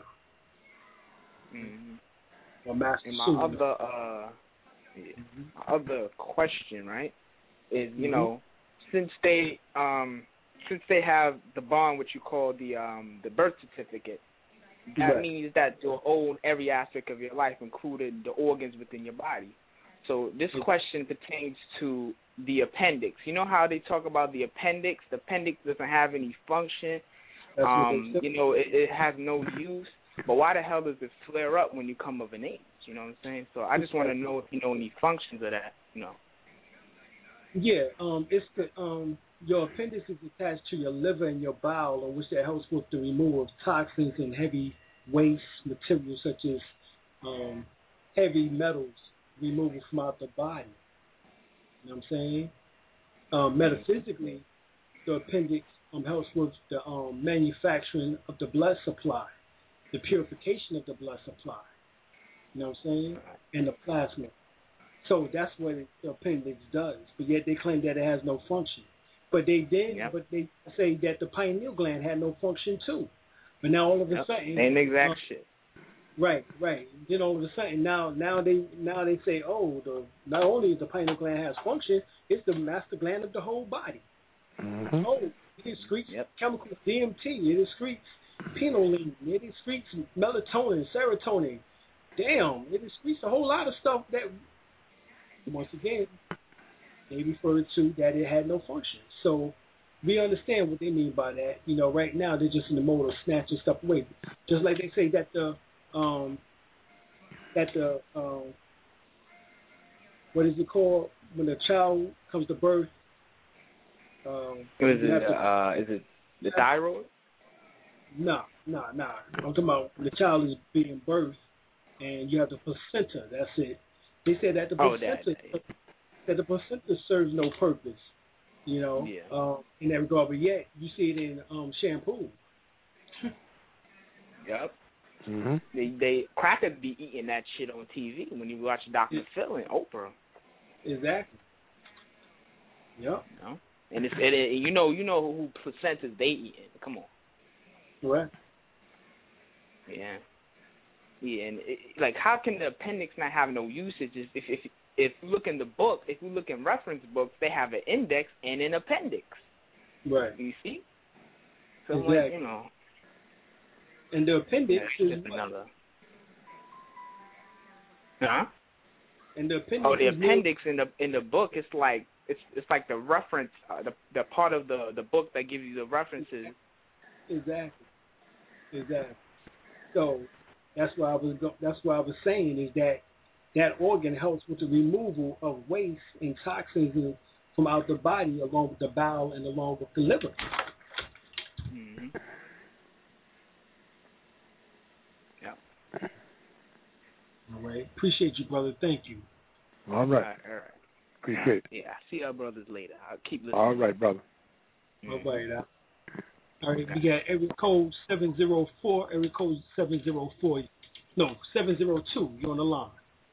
Mm-hmm. Or master and my soon. other, uh, mm-hmm. my other question, right, is, you mm-hmm. know, since they um, since they have the bond, which you call the um, the birth certificate, that right. means that you'll own every aspect of your life, including the organs within your body. So this question pertains to the appendix. You know how they talk about the appendix? The appendix doesn't have any function. That's um, you know, it, it has no use. But why the hell does it flare up when you come of an age? You know what I'm saying? So I just want to know if you know any functions of that. You know. Yeah, um, it's the um, your appendix is attached to your liver and your bowel, in which that helps with the removal of toxins and heavy waste materials such as um, heavy metals removal from out the body. You know what I'm saying? Um, metaphysically, the appendix um, helps with the um, manufacturing of the blood supply, the purification of the blood supply. You know what I'm saying? And the plasma. So that's what it, the appendix does. But yet they claim that it has no function. But they did. Yep. But they say that the pineal gland had no function too. But now all of a Yep. sudden, Same exact uh, shit. Right, right. Then all of a sudden, now, now they, now they say, oh, the not only is the pineal gland has function, it's the master gland of the whole body. Mm-hmm. Oh, it excretes Yep. chemicals, D M T. It excretes pinoline. It excretes melatonin, serotonin. Damn, it excretes a whole lot of stuff that, once again, they referred to that it had no function. So we understand what they mean by that. You know, right now they're just in the mode of snatching stuff away. Just like they say that the um that the um what is it called when the child comes to birth? Um, Is you it, have to- uh, is it the thyroid? No, no, no. I'm talking about when the child is being birthed and you have the placenta. That's it. They said that the Oh, placenta that, that, that the placenta serves no purpose, you know, Yeah. um, in that regard. But yet you see it in um, shampoo. Yep. Mm-hmm. They they crackers be eating that shit on T V when you watch Doctor Phil and Oprah. Exactly. Yep. You know, and it's it, it, you know you know who placentas they eating. Come on. Right. Yeah. Yeah, and it, like, how can the appendix not have no usage? If if if, if you look in the book, if you look in reference books, they have an index and an appendix. Right. You see? So Exactly. like, you know. And the appendix Yeah, is just another. Huh? And the appendix. Oh, the is appendix in the in the book is like it's it's like the reference, uh, the the part of the the book that gives you the references. Exactly. Exactly. So that's why I was go- that's why I was saying is that that organ helps with the removal of waste and toxins in- from out the body, along with the bowel and along with the liver. Mm-hmm. Yeah. All right. Appreciate you, brother. Thank you. All All right. right. All right. Appreciate it. Yeah. See our brothers later. I'll keep listening. All right, brother. All right. Uh, all right. We got area code seven zero four. Area code seven zero four. No, seven zero two. You're on the line.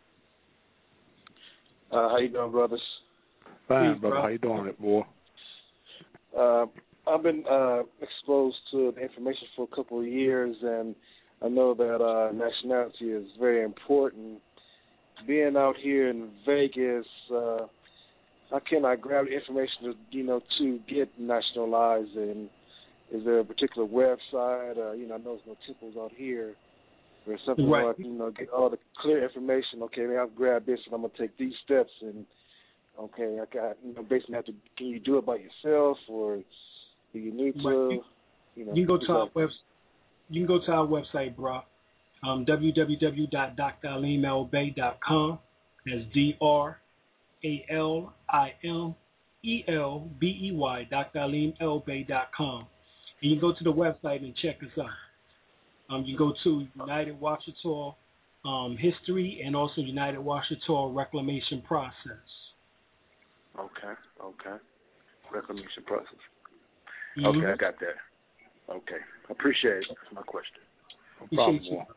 Uh, how you doing, brothers? Fine, Please, brother. bro. How you doing, it boy? Uh, I've been uh, exposed to the information for a couple of years, and I know that uh, nationality is very important. Being out here in Vegas, uh, how can I grab the information to, you know, to get nationalized? And is there a particular website? Uh, you know, I know there's no temples out here. Or something Right. where I can, you know, get all the clear information. Okay, man, I've grabbed this, and I'm gonna take these steps. And okay, I got, you know, basically have to. Can you do it by yourself, or do you need to? Right. You know, You can go to our like, web. You can go to our website, bro. Um, w w w dot d r alim el bey dot com. That's D R A L I M E L B E Y. d r alim el bey dot com. And you can go to the website and check us out. Um, you go to United Washita um, History and also United Washita Reclamation Process. okay, okay, reclamation process. Mm-hmm. Okay, I got that. Okay, appreciate it. That's my question. No Appreciate problem, you. boy.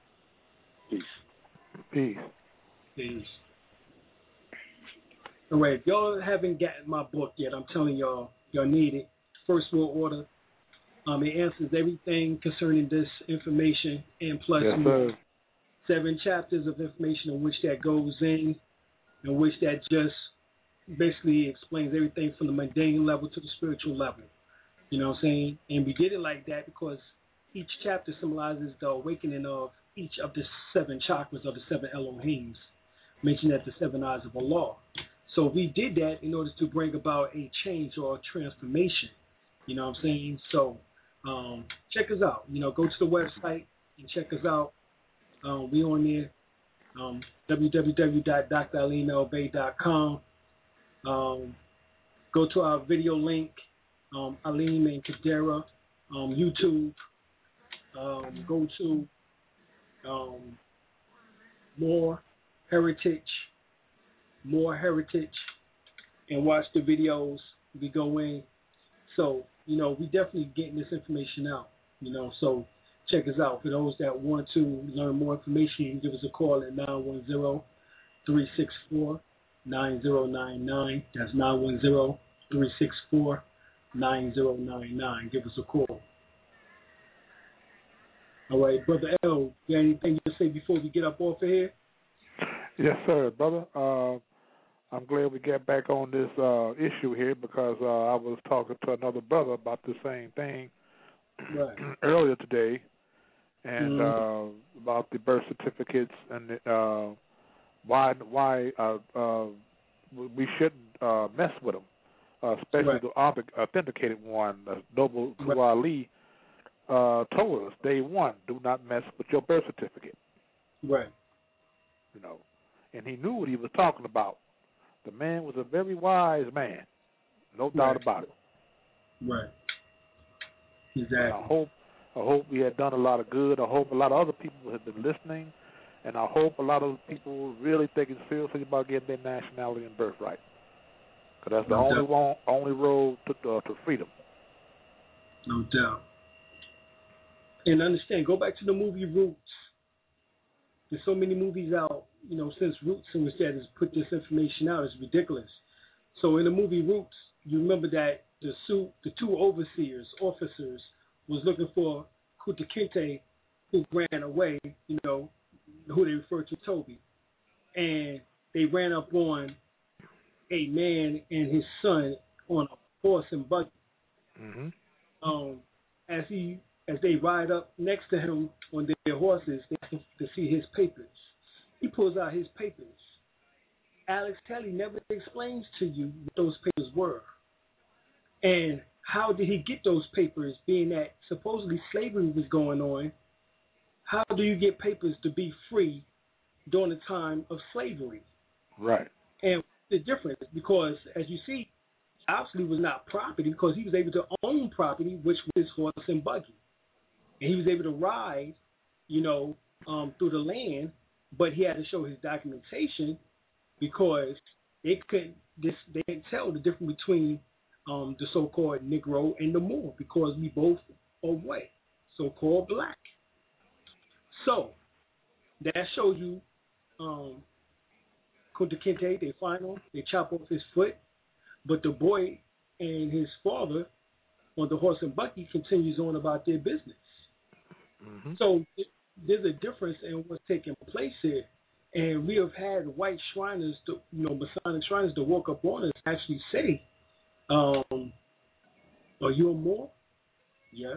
Peace. Peace. Peace. All right, if y'all haven't gotten my book yet, I'm telling y'all, y'all need it. First World Order. Um, it answers everything concerning this information, and plus Yes, more. sir. Seven chapters of information in which that goes in, in which that just basically explains everything from the mundane level to the spiritual level. You know what I'm saying? And we did it like that because each chapter symbolizes the awakening of each of the seven chakras or the seven Elohims, mentioned as the seven eyes of Allah. So we did that in order to bring about a change or a transformation. You know what I'm saying? So um, check us out. You know, go to the website and check us out. Um, we on there, um, w w w dot d r alim el bey dot com. Um, go to our video link, um, Alim and Kadera, um, YouTube. Um, go to um, More Heritage, More Heritage, and watch the videos. We go in. So, you know, we definitely getting this information out, you know, so check us out. For those that want to learn more information, you can give us a call at nine one zero, three six four, nine zero nine nine. That's nine one zero, three six four, nine zero nine nine. Give us a call. All right, Brother L, you got anything to say before we get up off of here? Yes, sir, brother. Uh, I'm glad we get back on this uh, issue here because uh, I was talking to another brother about the same thing right. earlier today, and mm-hmm. uh, about the birth certificates and uh, why why uh, uh, we shouldn't uh, mess with them, uh, especially right. the authenticated one. Uh, Noble Kuali right. uh, told us day one, do not mess with your birth certificate. Right. You know, and he knew what he was talking about. The man was a very wise man, no doubt right. about it. Right. Exactly. And I hope, I hope we had done a lot of good. I hope a lot of other people have been listening, and I hope a lot of people really thinking seriously about getting their nationality and birthright, because that's the no only one, only road to uh, to freedom. No doubt. And understand, go back to the movie Roots. There's so many movies out, you know, since Roots and said has put this information out. It's ridiculous. So in the movie Roots, you remember that the two, the two overseers, officers, was looking for Kunta Kinte, who ran away, you know, who they referred to Toby. And they ran up on a man and his son on a horse and buggy. Mm-hmm. Um, as he as they ride up next to him on their horses, they ask him to see his papers. He pulls out his papers. Alex Kelly never explains to you what those papers were. And how did he get those papers, being that supposedly slavery was going on? How do you get papers to be free during the time of slavery? Right. And the difference, because as you see, obviously was not property, because he was able to own property, which was his horse and buggy. And he was able to ride, you know, um, through the land, but he had to show his documentation because they couldn't, this, they didn't tell the difference between um, the so-called Negro and the Moor, because we both are white, so-called black. So that shows you um, Kunta Kinte, they find him, they chop off his foot, but the boy and his father on the horse and buggy continues on about their business. Mm-hmm. So it, there's a difference in what's taking place here. And we have had white Shriners, to, you know, Masonic Shriners to walk up on us and actually say, um, are you a Moor? Yes.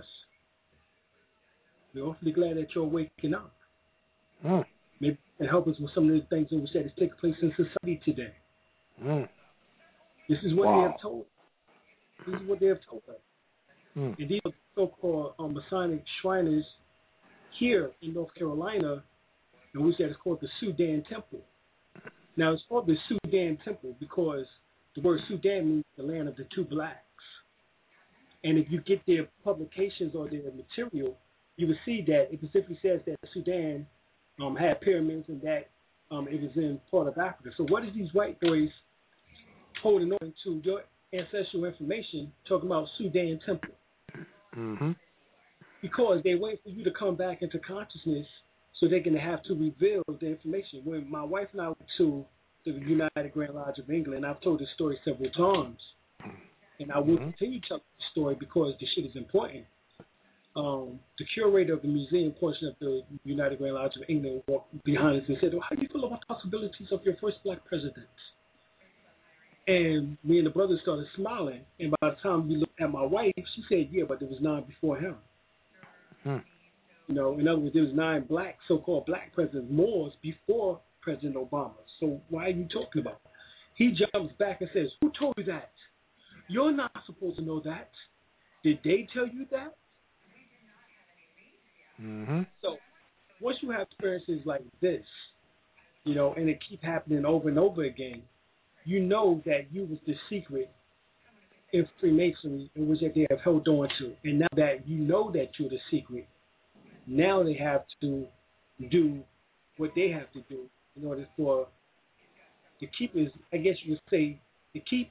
We're awfully glad that you're waking up. Mm. Maybe it help us with some of the things that we said is taking place in society today. Mm. This is what wow. they have told. This is what they have told us. Mm. And these are so-called um, Masonic Shriners here in North Carolina, and we said it's called the Sudan Temple. Now, it's called the Sudan Temple because the word Sudan means the land of the two blacks. And if you get their publications or their material, you will see that it specifically says that Sudan um, had pyramids and that um, it was in part of Africa. So what is these white boys holding on to your ancestral information, talking about Sudan Temple? Mm-hmm. Because they wait for you to come back into consciousness so they're going to have to reveal the information. When my wife and I went to the United Grand Lodge of England, I've told this story several times, and I will mm-hmm. continue to tell the story because the shit is important. Um, the curator of the museum portion of the United Grand Lodge of England walked behind us and said, well, how do you feel about the possibilities of your first black president? And me and the brothers started smiling, and by the time we looked at my wife, she said, yeah, but there was nine before him. Hmm. You know, in other words, there was nine black, so-called black presidents, Moors, before President Obama. So why are you talking about it? He jumps back and says, who told you that? You're not supposed to know that. Did they tell you that? Mm-hmm. So once you have experiences like this, you know, and it keep happening over and over again, you know that you was the secret in Freemasonry in which they have held on to. And now that you know that you're the secret, now they have to do what they have to do in order for the keepers, I guess you would say, to keep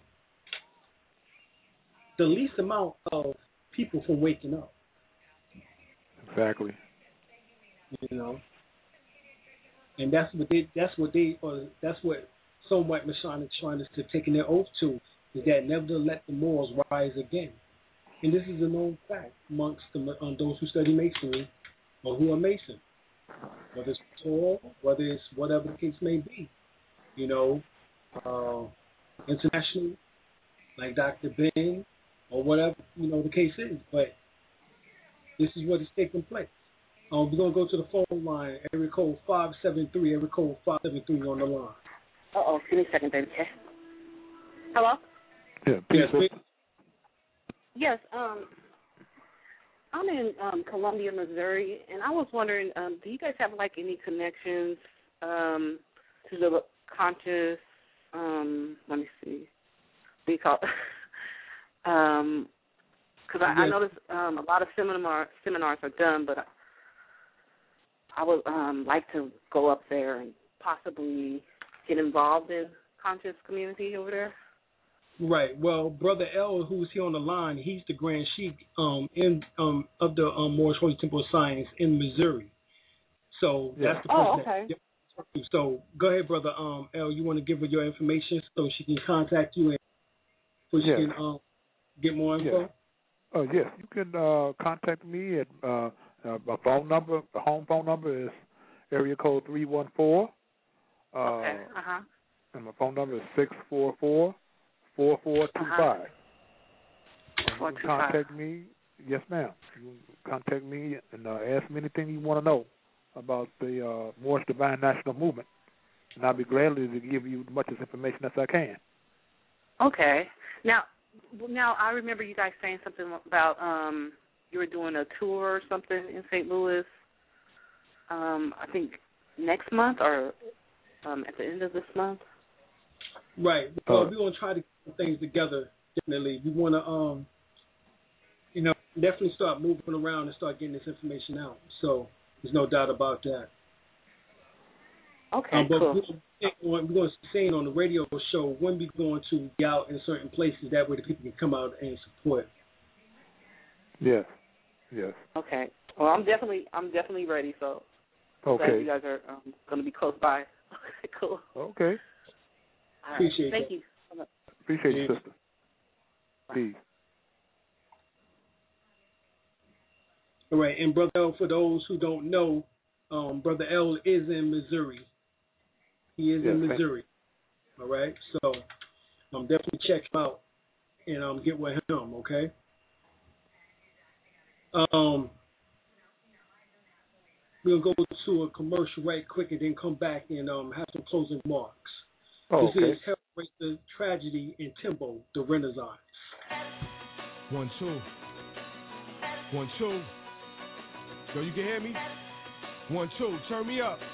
the least amount of people from waking up. Exactly. You know, and that's what they. That's what they. Or that's what some white Masonic Shriners have taken their oath to, is that never to let the Moors rise again. And this is a known fact amongst the, um, those who study Masonry, or who are Mason, whether it's tall, whether it's whatever the case may be. You know, uh, international, like Doctor Ben, or whatever, you know, the case is. But this is what is taking place. Um, we're going to go to the phone line, area code five seven three, area code five seven three on the line. Uh-oh, give me a second, baby. Okay. Hello? Yeah, yes, please. Yes, um, I'm in um, Columbia, Missouri, and I was wondering, um, do you guys have, like, any connections um, to the conscious, um, let me see, what do you call it? um, because I, I noticed um, a lot of seminar, seminars are done, but I, I would um, like to go up there and possibly get involved in conscious community over there. Right. Well, Brother L, who's here on the line, he's the Grand Sheik um, in um, of the um, Moorish Holy Temple of Science in Missouri. So yeah. that's the person. Oh, okay. That, so go ahead, Brother um, L. You want to give her your information so she can contact you and so she yes. can um, get more info? Yes. Oh, yes. You can uh, contact me at uh, uh, my phone number. The home phone number is area code three one four. Uh, okay. Uh-huh. And my phone number is six four four, four four two five. You can contact me. Yes, ma'am. You can contact me and uh, ask me anything you want to know about the uh, Moorish Divine National Movement, and I'll be glad to give you as much information as I can. Okay. Now, now I remember you guys saying something about um, you were doing a tour or something in Saint Louis. Um, I think next month or um, at the end of this month. Right. Well, uh, we're gonna try to get things together. Definitely, we want to, um, you know, definitely start moving around and start getting this information out. So there's no doubt about that. Okay, um, but cool. We're going to be saying on the radio show when we're going to be out in certain places. That way, the people can come out and support. Yes. Yes. Okay. Well, I'm definitely, I'm definitely ready. So, okay. Glad you guys are um, going to be close by. Cool. Okay. All right. Appreciate Thank that. you so much. Appreciate yeah. you, sister. Peace. All right, and Brother L, for those who don't know, um, Brother L is in Missouri. He is yes, in Missouri. All right, so um, definitely check him out and um, get with him. Okay. Um, we'll go to a commercial right quick and then come back and um, have some closing remarks. Oh, this okay. is Hellraiser Tragedy in Timbo, the Renaissance. One, two. One, two. Yo, you can hear me? One, two. Turn me up.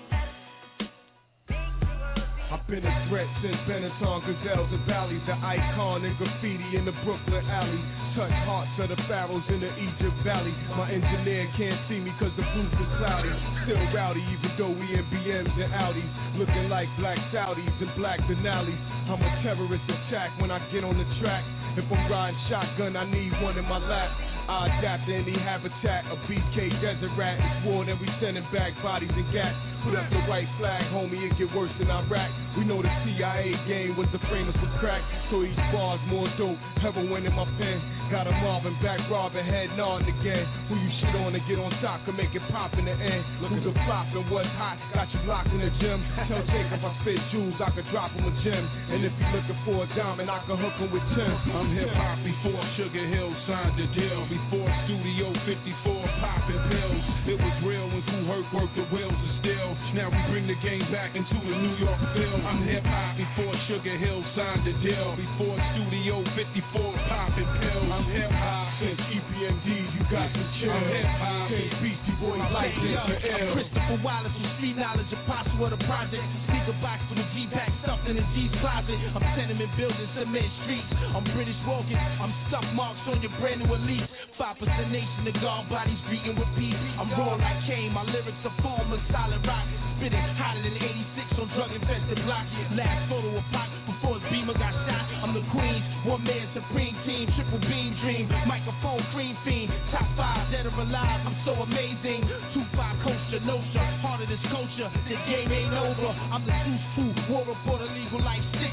I've been a threat since Benetton, Gazelles, and Valley, the icon and graffiti in the Brooklyn alley. Touch hearts of the pharaohs in the Egypt Valley. My engineer can't see me cause the roof is cloudy. Still rowdy even though we in B Ms and Audis. Looking like black Saudis and black Denali's. I'm a terrorist attack when I get on the track. If I'm riding shotgun, I need one in my lap. I adapt to any habitat. A B K desert rat is war, then we sending back bodies and gas. Put up the white flag, homie, it get worse than Iraq. We know the C I A game was the framers for crack. So each bar's more dope, heroin in my pen. Got a Marvin back robbing, head nodding again. Who you shit on to get on top can make it pop in the end. Who's a flop and what's hot, got you locked in the gym. Tell Jacob I spit jewels, I could drop him a gem. And if you looking for a diamond, I can hook him with Tim. I'm hip hop before Sugar Hill signed the deal. Before Studio fifty-four popping pills. It was real when Kool Herc worked the wheels of steel. Now we bring the game back into the New York film. I'm hip hop before Sugar Hill signed the deal. Before Studio fifty-four popping pills. I'm hip hop since E P M D. You got to chill. I'm hip hop since Beastie Boys like this for ill. I'm Christopher Wallace with street knowledge, apostle of the project. Speaker box for the G-Pack stuffed in the G's closet. I'm tenement buildings, cement streets. I'm British walking. I'm stuck marks on your brand new elite. Five percent nation, the guard bodies greeting with peace. I'm raw like Kane, my lyrics are form of solid rock. Spitting hotter than eighty-six on drug infested block. Last photo of Pac before his beamer got shot. I'm the Queens, one man supreme team, triple beam dream, microphone cream fiend, top five dead or alive. I'm so amazing. Two five culture, notion, heart of this culture. The game ain't over. I'm the truth two, war reporter, legal life six.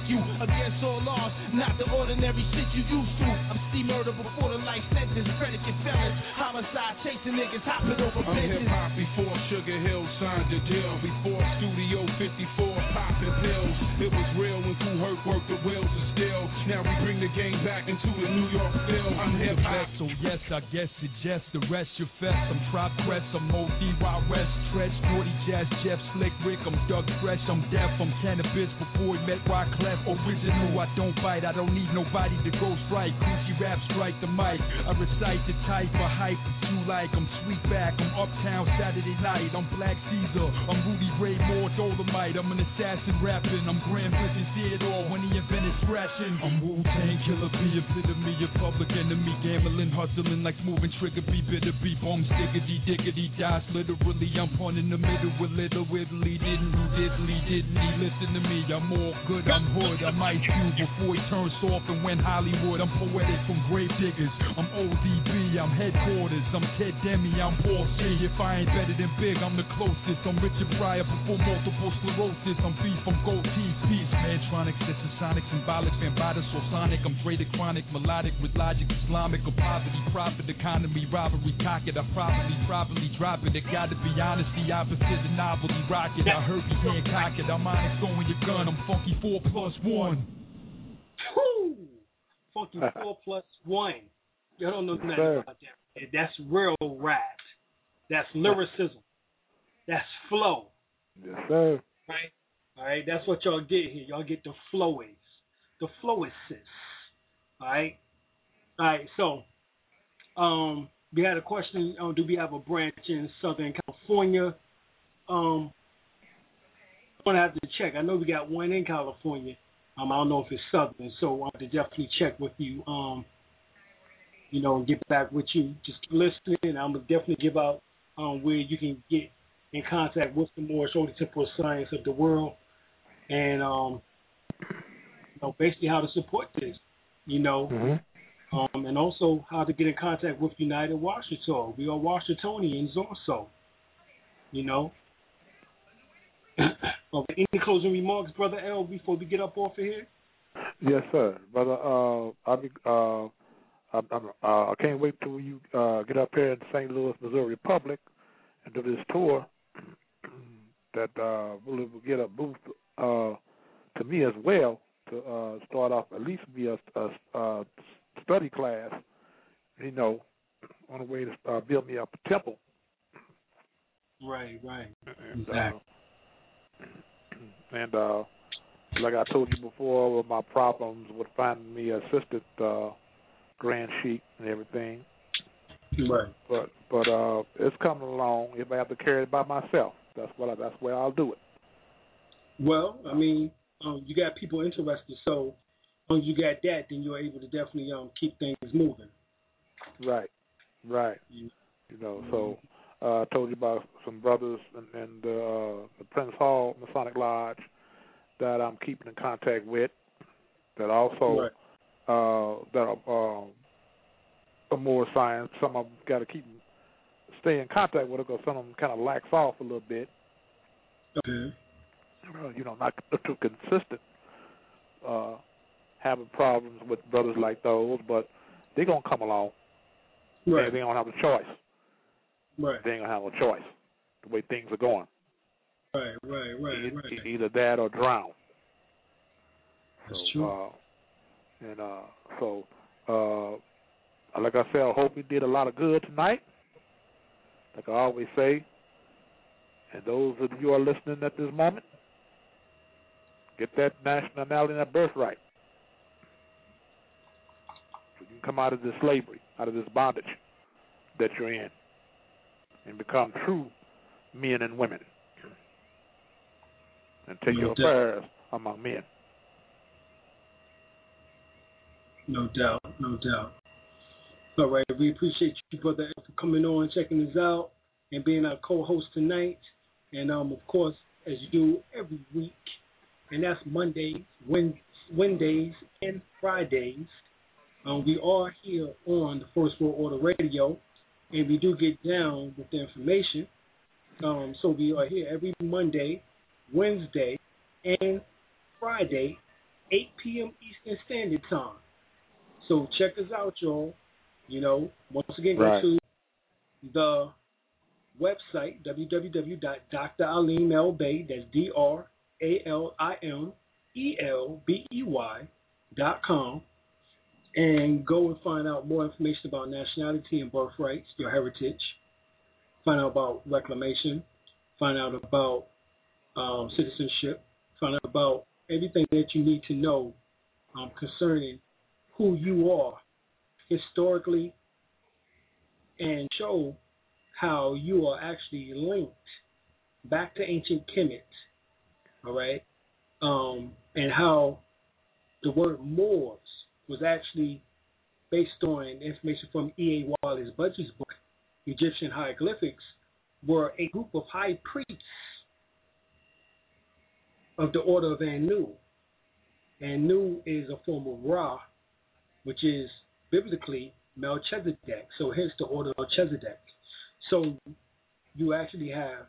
you against all laws, not the ordinary shit you used to. I'm see murder before the life sentence, predicate felons, homicide, chasing niggas, hopping over I'm bitches. hip hop before Sugar Hill signed the deal, before Studio fifty-four popping pills. It was real when Kool Herc worked the wheels of steel. Now we bring the game back into the New York film. I'm hip hop. So yes, I guess it just the rest your fest. I'm Trop Crest, I'm O D Y West, Stretch, Naughty Jazz, Jeff, Slick Rick, I'm Doug Fresh, I'm deaf, I'm cannabis before he met Wyclef. Original, I don't bite, I don't need nobody to go strike. Coochie rap, strike the mic. I recite the type of hype that you like. I'm sweet back, I'm uptown Saturday night. I'm Black Caesar, I'm Rudy Ray Moore, Dolomite. I'm an assassin rapping, I'm Grand Prison Theodore when he invented scratching. I'm Wu-Tang Killer, be epitome of public enemy, gambling, hustling like moving trigger, be bitter, be bombs, diggity, diggity, dice. Literally, I'm pun in the middle with little Whitley. Didn't he, diddly, didn't he? Listen to me, I'm all good, I'm hood, I'm Ice Cube before he turned soft and went Hollywood. I'm poetic from grave diggers, I'm O D B, I'm headquarters, I'm Ted Demi, I'm Boss G. If I ain't better than Big, I'm the closest. I'm Richard Pryor before multiple sclerosis. I'm beef, I'm gold teeth, peace, Mantronic, sonic, symbolic, Bambada, so sonic. I'm Dre the chronic, melodic with logic, Islamic, or poverty, profit, economy, robbery, cock it. I probably, probably drop it. It gotta be honest, the opposite of novelty, rocket. I heard you can't cock it. I'm honest, throwing your gun. I'm funky four plus one. Woo! Funky four plus one. Y'all don't know nothing sir. about that. That's real rap. That's lyricism. That's flow. Yes, sir. Right? All right, that's what y'all get here. Y'all get the flowies. The flowists. All right? All right, so um, we had a question, um, do we have a branch in Southern California? Um, I'm going to have to check. I know we got one in California. Um, I don't know if it's Southern, so I have to definitely check with you, um, you know, and get back with you. Just keep listening. I'm going to definitely give out um, where you can get in contact with the more shorty simple science of the world, and um, you know, basically how to support this, you know, mm-hmm. um, and also how to get in contact with United Washington. We are Washingtonians also, you know. Okay, any closing remarks, Brother L, before we get up off of here? Yes, sir, brother. Uh, I'll be. Uh, I'm, I'm, uh, I can't wait till you uh, get up here in Saint Louis, Missouri Republic, and do this tour. That uh, will get a boost uh, to me as well to uh, start off at least be a, a, a study class. You know, on the way to uh, build me up a temple. Right, right. And, exactly. Uh, and uh, like I told you before, with my problems with finding me assistant uh, grand sheik and everything. Right. But but uh, it's coming along. If I have to carry it by myself, that's what I, that's where I'll do it. Well, I mean, um, you got people interested, so as long as you got that, then you're able to definitely um, keep things moving. Right, right. Mm-hmm. You know, so uh, I told you about some brothers in, in the, uh, the Prince Hall Masonic Lodge that I'm keeping in contact with. That also right. uh, that are, uh, are more science. Some of them got to keep stay in contact with it because some of them kind of lax off a little bit. Okay. Uh, you know, not too consistent. Uh, having problems with brothers like those, but they're gonna come along. Right. They, they don't have a choice. Right. They ain't gonna have a choice. The way things are going. Right, right, right, e- right. E- either that or drown. That's so, true. Uh, and uh, so, uh, like I said, I hope we did a lot of good tonight. Like I always say, and those of you who are listening at this moment, get that nationality and that birthright. So you can come out of this slavery, out of this bondage that you're in, and become true men and women, and take No your doubt. affairs among men. No doubt, no doubt. All right, we appreciate you, Brother L, for coming on, checking us out, and being our co-host tonight. And, um, of course, as you do every week, and that's Mondays, Wednesdays, and Fridays, um, we are here on the First World Order Radio, and we do get down with the information. Um, so we are here every Monday, Wednesday, and Friday eight p.m. Eastern Standard Time. So check us out, y'all. You know, once again, right. go to the website, w w w dot d r alim el bey, that's D R A L I M E L B E Y dot com, and go and find out more information about nationality and birthrights, your heritage. Find out about reclamation. Find out about um, citizenship. Find out about everything that you need to know um, concerning who you are historically, and show how you are actually linked back to ancient Kemet, all right, um, and how the word Moors was actually based on information from E A Wallace Budge's book, Egyptian Hieroglyphics, were a group of high priests of the order of Anu. Anu is a form of Ra, which is biblically Melchizedek, so hence the order of Melchizedek. So you actually have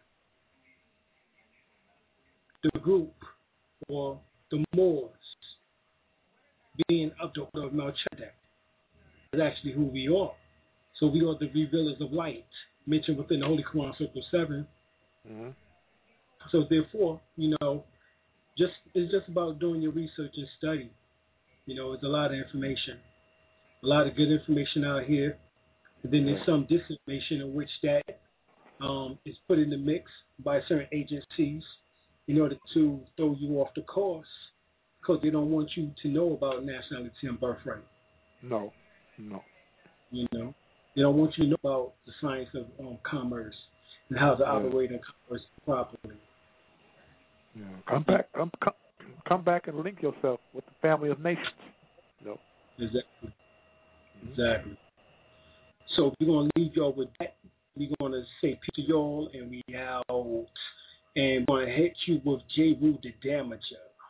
the group, or the Moors, being of the order of Melchizedek. That's actually who we are. So we are the revealers of light, mentioned within the Holy Quran, Circle seven. Mm-hmm. So therefore, you know, just it's just about doing your research and study. You know, it's a lot of information, a lot of good information out here. And then there's some disinformation in which that um, is put in the mix by certain agencies in order to throw you off the course, because they don't want you to know about nationality and birthright. No, no. You know, they don't want you to know about the science of um, commerce and how to yeah. operate in commerce properly. Yeah. Come back, come, come, come back and link yourself with the family of nations. No. Exactly. Exactly. So we're gonna leave y'all with that. We're gonna say peace to y'all, and we out. And we're gonna hit you with J. Rue the Damager.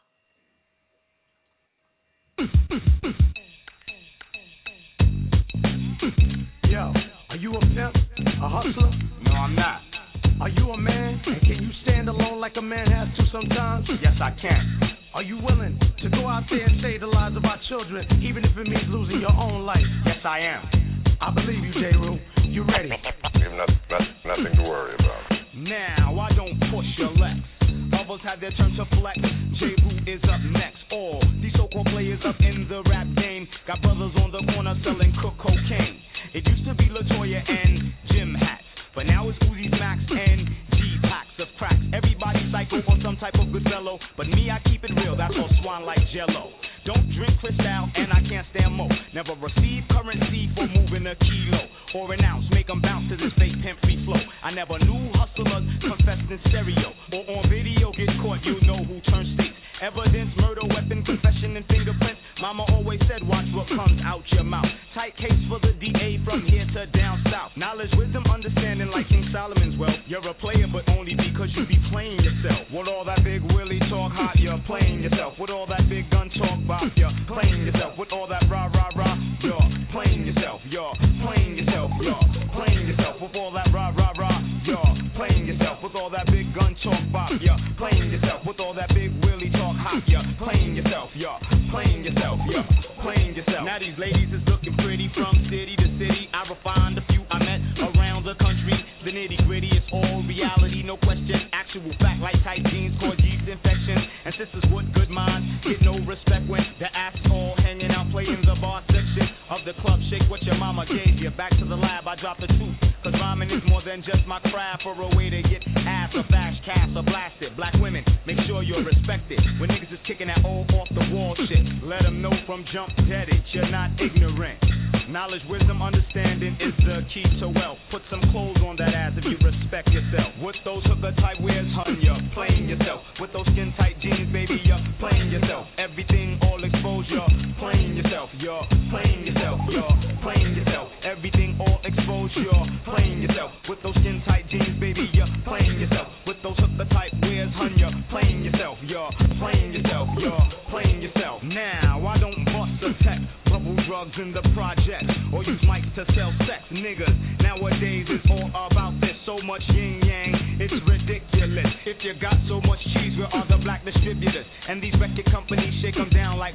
Yo, are you a pimp? A hustler? No, I'm not. Are you a man? And can you stand alone like a man has to sometimes? Yes, I can. Are you willing to go out there and save the lives of our children, even if it means losing your own life? Yes, I am. I believe you, J. Rue. You ready? We have not, not, nothing to worry about. Now, I don't push your legs. Others have their turn to flex. J. Rue is up next. All these so-called players up in the rap game got brothers on the corner selling cook cocaine. It used to be LaToya and Jim hats, but now it's Uzi Max and G-packs of cracks. Everybody's psycho for some type of good fellow, but me, I keep it real. That's all swan like Jello. Don't drink Cristal, and I can't stand mo. Never receive currency for moving a kilo or an ounce. Make them bounce to this fake pimp free flow. I never knew hustlers confessed in stereo or on video. Get caught, you know who turns states. Evidence, murder, weapon, confession, and fingerprints. Mama always said, watch what comes out your mouth. Tight case for the D A from here to down south. Knowledge, wisdom, understanding like King Solomon's wealth. You're a player, but only because you be playing yourself. With all that big Willie talk hot, you're playing yourself. With all that big gun talk bop, you're playing yourself. With all that rah, rah, rah, you're playing yourself. You're playing yourself. You're playing yourself. With all that rah, rah, rah, you're playing yourself. With all that big gun talk bop, you're playing yourself. With all that big Willie talk hot, you're playing yourself. You're playing yourself. You're playing yourself. Now these ladies is looking pretty from city to city. I refined a few I met around the country. The nitty gritty is all reality, no question. Actual fact like tight jeans cause yeast infections. And sisters with good minds get no respect when the ass all hanging out playing the bar section of the club. Shake what your mama gave you. Back to the lab, I drop the truth. Cause rhyming is more than just my craft, or a way to get ass or fast cast or blasted. Black women, make sure you're respected. When niggas is kicking that old off the wall shit, let them know from jump dead it, you're not ignorant. Knowledge, wisdom, understanding is the key to wealth. Put some clothes on that ass if you respect yourself. With those hooker type wears, hun, you're playing yourself. With those skin tight jeans, baby, you're playing yourself. Everything all exposed, you're playing yourself. You're playing yourself. You're playing yourself. Everything all exposed, you're playing yourself. With those skin tight jeans, baby, you're playing yourself. With those hooker type wears, hun, you're playing yourself. You're playing yourself. You're playing yourself. Now I don't bust a tech, bubble drugs in the project, or use mics to sell sex. Niggas nowadays is all about this. So much yin yang, it's ridiculous. If you got so much cheese, where are the black distributors? And these record companies shake them down like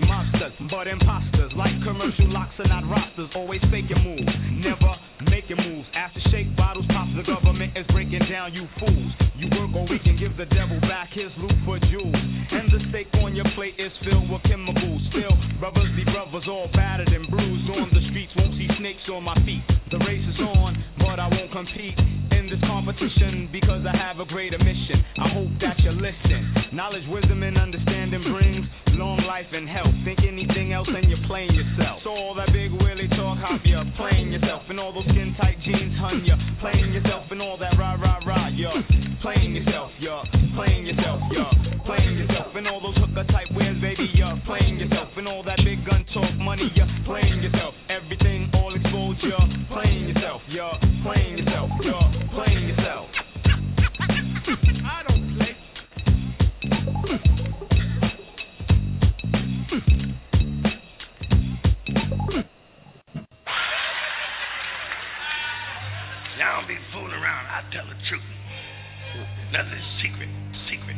monsters, but imposters. Like commercial locks are not rosters. Always faking moves, never making moves. After shake bottles pop, the government is breaking down you fools. You work or we can give the devil back his loot for jewels. And the steak on your plate is filled with chemicals. Still, brothers be brothers all battered and bruised. On the streets, won't see snakes on my feet. The race is on, but I won't compete in this competition because I have a greater mission. I hope that you listen. Knowledge, wisdom, and understanding brings long life and health. Think anything else and you're playing yourself. So all that big willy talk, how you're playing yourself. And all those skin tight jeans, hun, you're playing yourself. And all that rah rah rah, you're playing yourself, you're playing yourself, you're playing yourself. And all those hooker type wears, baby, you're playing yourself. And all that big gun talk money, you're playing yourself. Everything all exposed, you're playing yourself, you're playing yourself, you're playing yourself. I don't play. Y'all don't be fooling around. I tell the truth. Nothing's secret. Secret.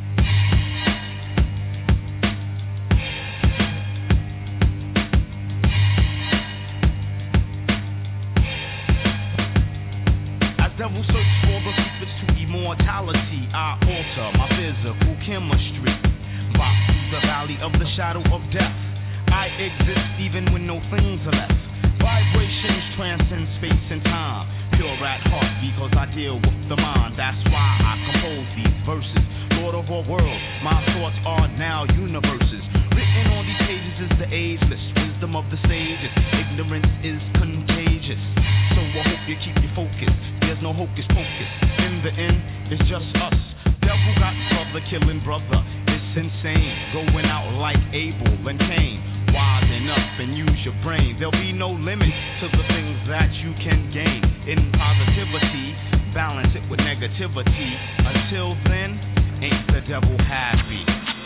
As devil search for the secrets to immortality, I alter my physical chemistry. Walk through the valley of the shadow of death. I exist even when no things are left. Vibrations transcend space and time. Pure at heart because I deal with the mind. That's why I compose these verses. Lord of all worlds, my thoughts are now universes. Written on these pages is the ageless wisdom of the sages. Ignorance is contagious, so I hope you keep your focus. There's no hocus pocus. In the end, it's just us. Devil got brother killing brother. It's insane. Going out like Abel and Cain. Wisen up and use your brain. There'll be no limit to the things that you can gain. In positivity, balance it with negativity. Until then, ain't the devil happy?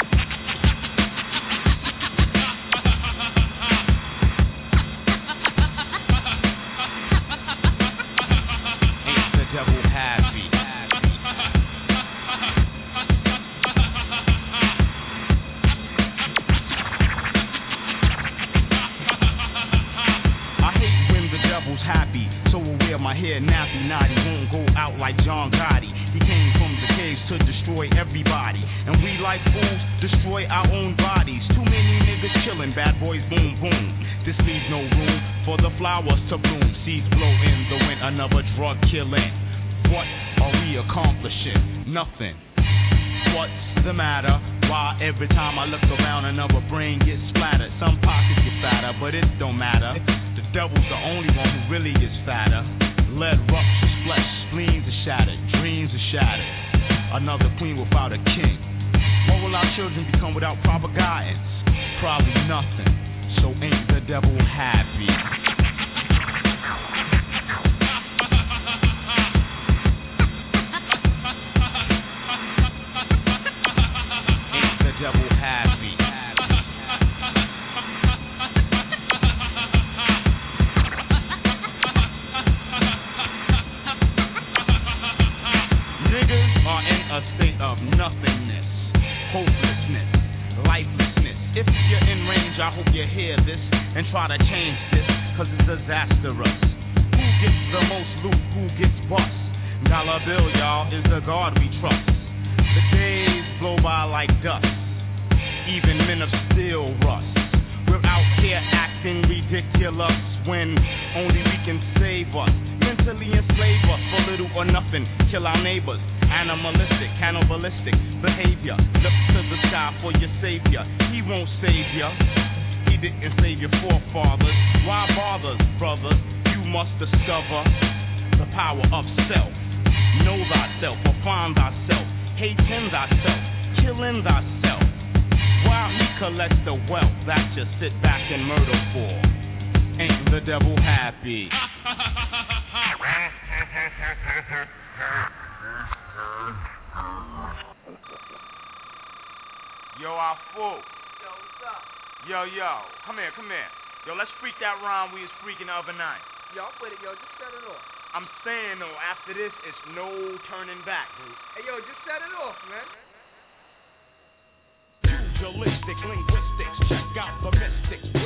Ain't the devil happy? Happy, so will wear my hair nappy naughty. Won't go out like John Gotti. He came from the caves to destroy everybody, and we like fools destroy our own bodies. Too many niggas chillin', bad boys boom boom. This leaves no room for the flowers to bloom. Seeds blow in the wind, another drug killing. What are we accomplishing? Nothing. What's the matter? Why every time I look around another brain gets splattered? Some pockets get fatter, but it don't matter. The devil's the only one who really is fatter. Lead ruptures, flesh, spleens are shattered, dreams are shattered. Another queen without a king. What will our children become without proper guidance? Probably nothing. So ain't the devil happy? Devil happy. Niggas are in a state of nothingness, hopelessness, lifelessness. If you're in range, I hope you hear this and try to change this, cause it's disastrous. Who gets the most loot? Who gets bust? Dollar bill, y'all, is the God we trust. The days blow by like dust. Even men of steel rust. We're out here acting ridiculous when only we can save us. Mentally enslave us for little or nothing. Kill our neighbors. Animalistic, cannibalistic behavior. Look to the sky for your savior. He won't save ya. He didn't save your forefathers. Why bother, brothers? You must discover the power of self. Know thyself or find thyself. Hating thyself. Killing thyself. While he collects the wealth that you sit back and murder for. Ain't the devil happy? Yo, I fool. Yo, what's up? Yo, yo, come here, come here. Yo, let's freak that rhyme we was freaking the other night. Yo, I'm with it, yo, just set it off. I'm saying though, after this, it's no turning back, dude. Hey, yo, just set it off, man. Pugilistic linguistics, check out the mystics.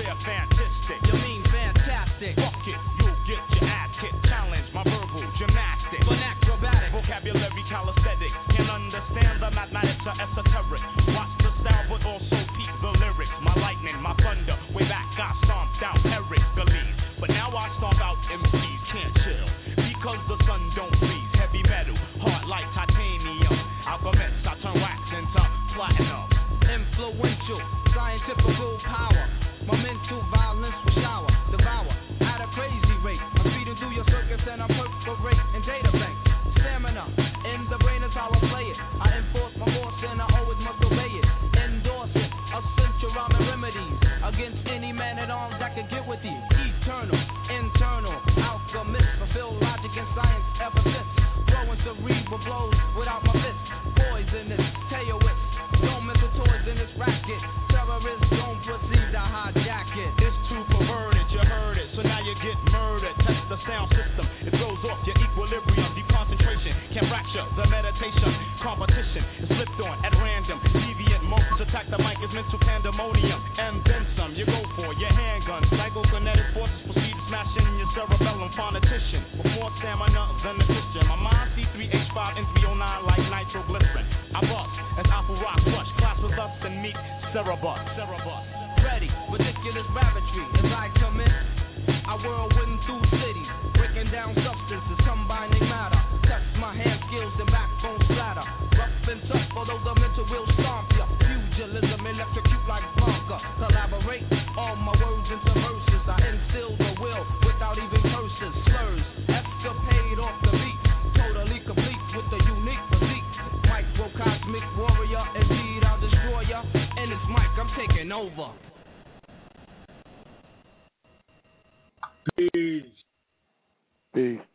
Man at arms that can get with you. Eternal, internal, alchemist. Fulfill logic and science ever since. Flowing cerebral blows without my fists. Poisonous, tail whips. Don't miss the toys in this racket. Terrorists don't proceed to hijack it. It's too perverted, you heard it. So now you get murdered. Test the sound system. It throws off your equilibrium. Deep concentration can fracture the meditation. Competition is flipped on at random. Deviant modes attack the mic as mental pandemonium. And then some, you go for your handgun. Psychokinetic forces proceed to smash in your cerebellum. Phonetician with more stamina than the Christian. My mind C three H five and three oh nine like nitroglycerin. I bust as Apple Rock crush. Class with us and meet Cerebus. Cerebus. Ready, ridiculous rabbitry as I come in. I whirlwind through cities, breaking down substances, combining matter. Test my hand skills and backbone splatter. Rough and tough, although the mental will stomp ya. Pugilism, electrocute like Blanca. Collaborate all my words into verses. I instill the will without even curses. Slurs, escapade off the beat. Totally complete with the unique physique. Microcosmic warrior, indeed I'll destroy ya. And it's Mike, I'm taking over. Peace. Peace.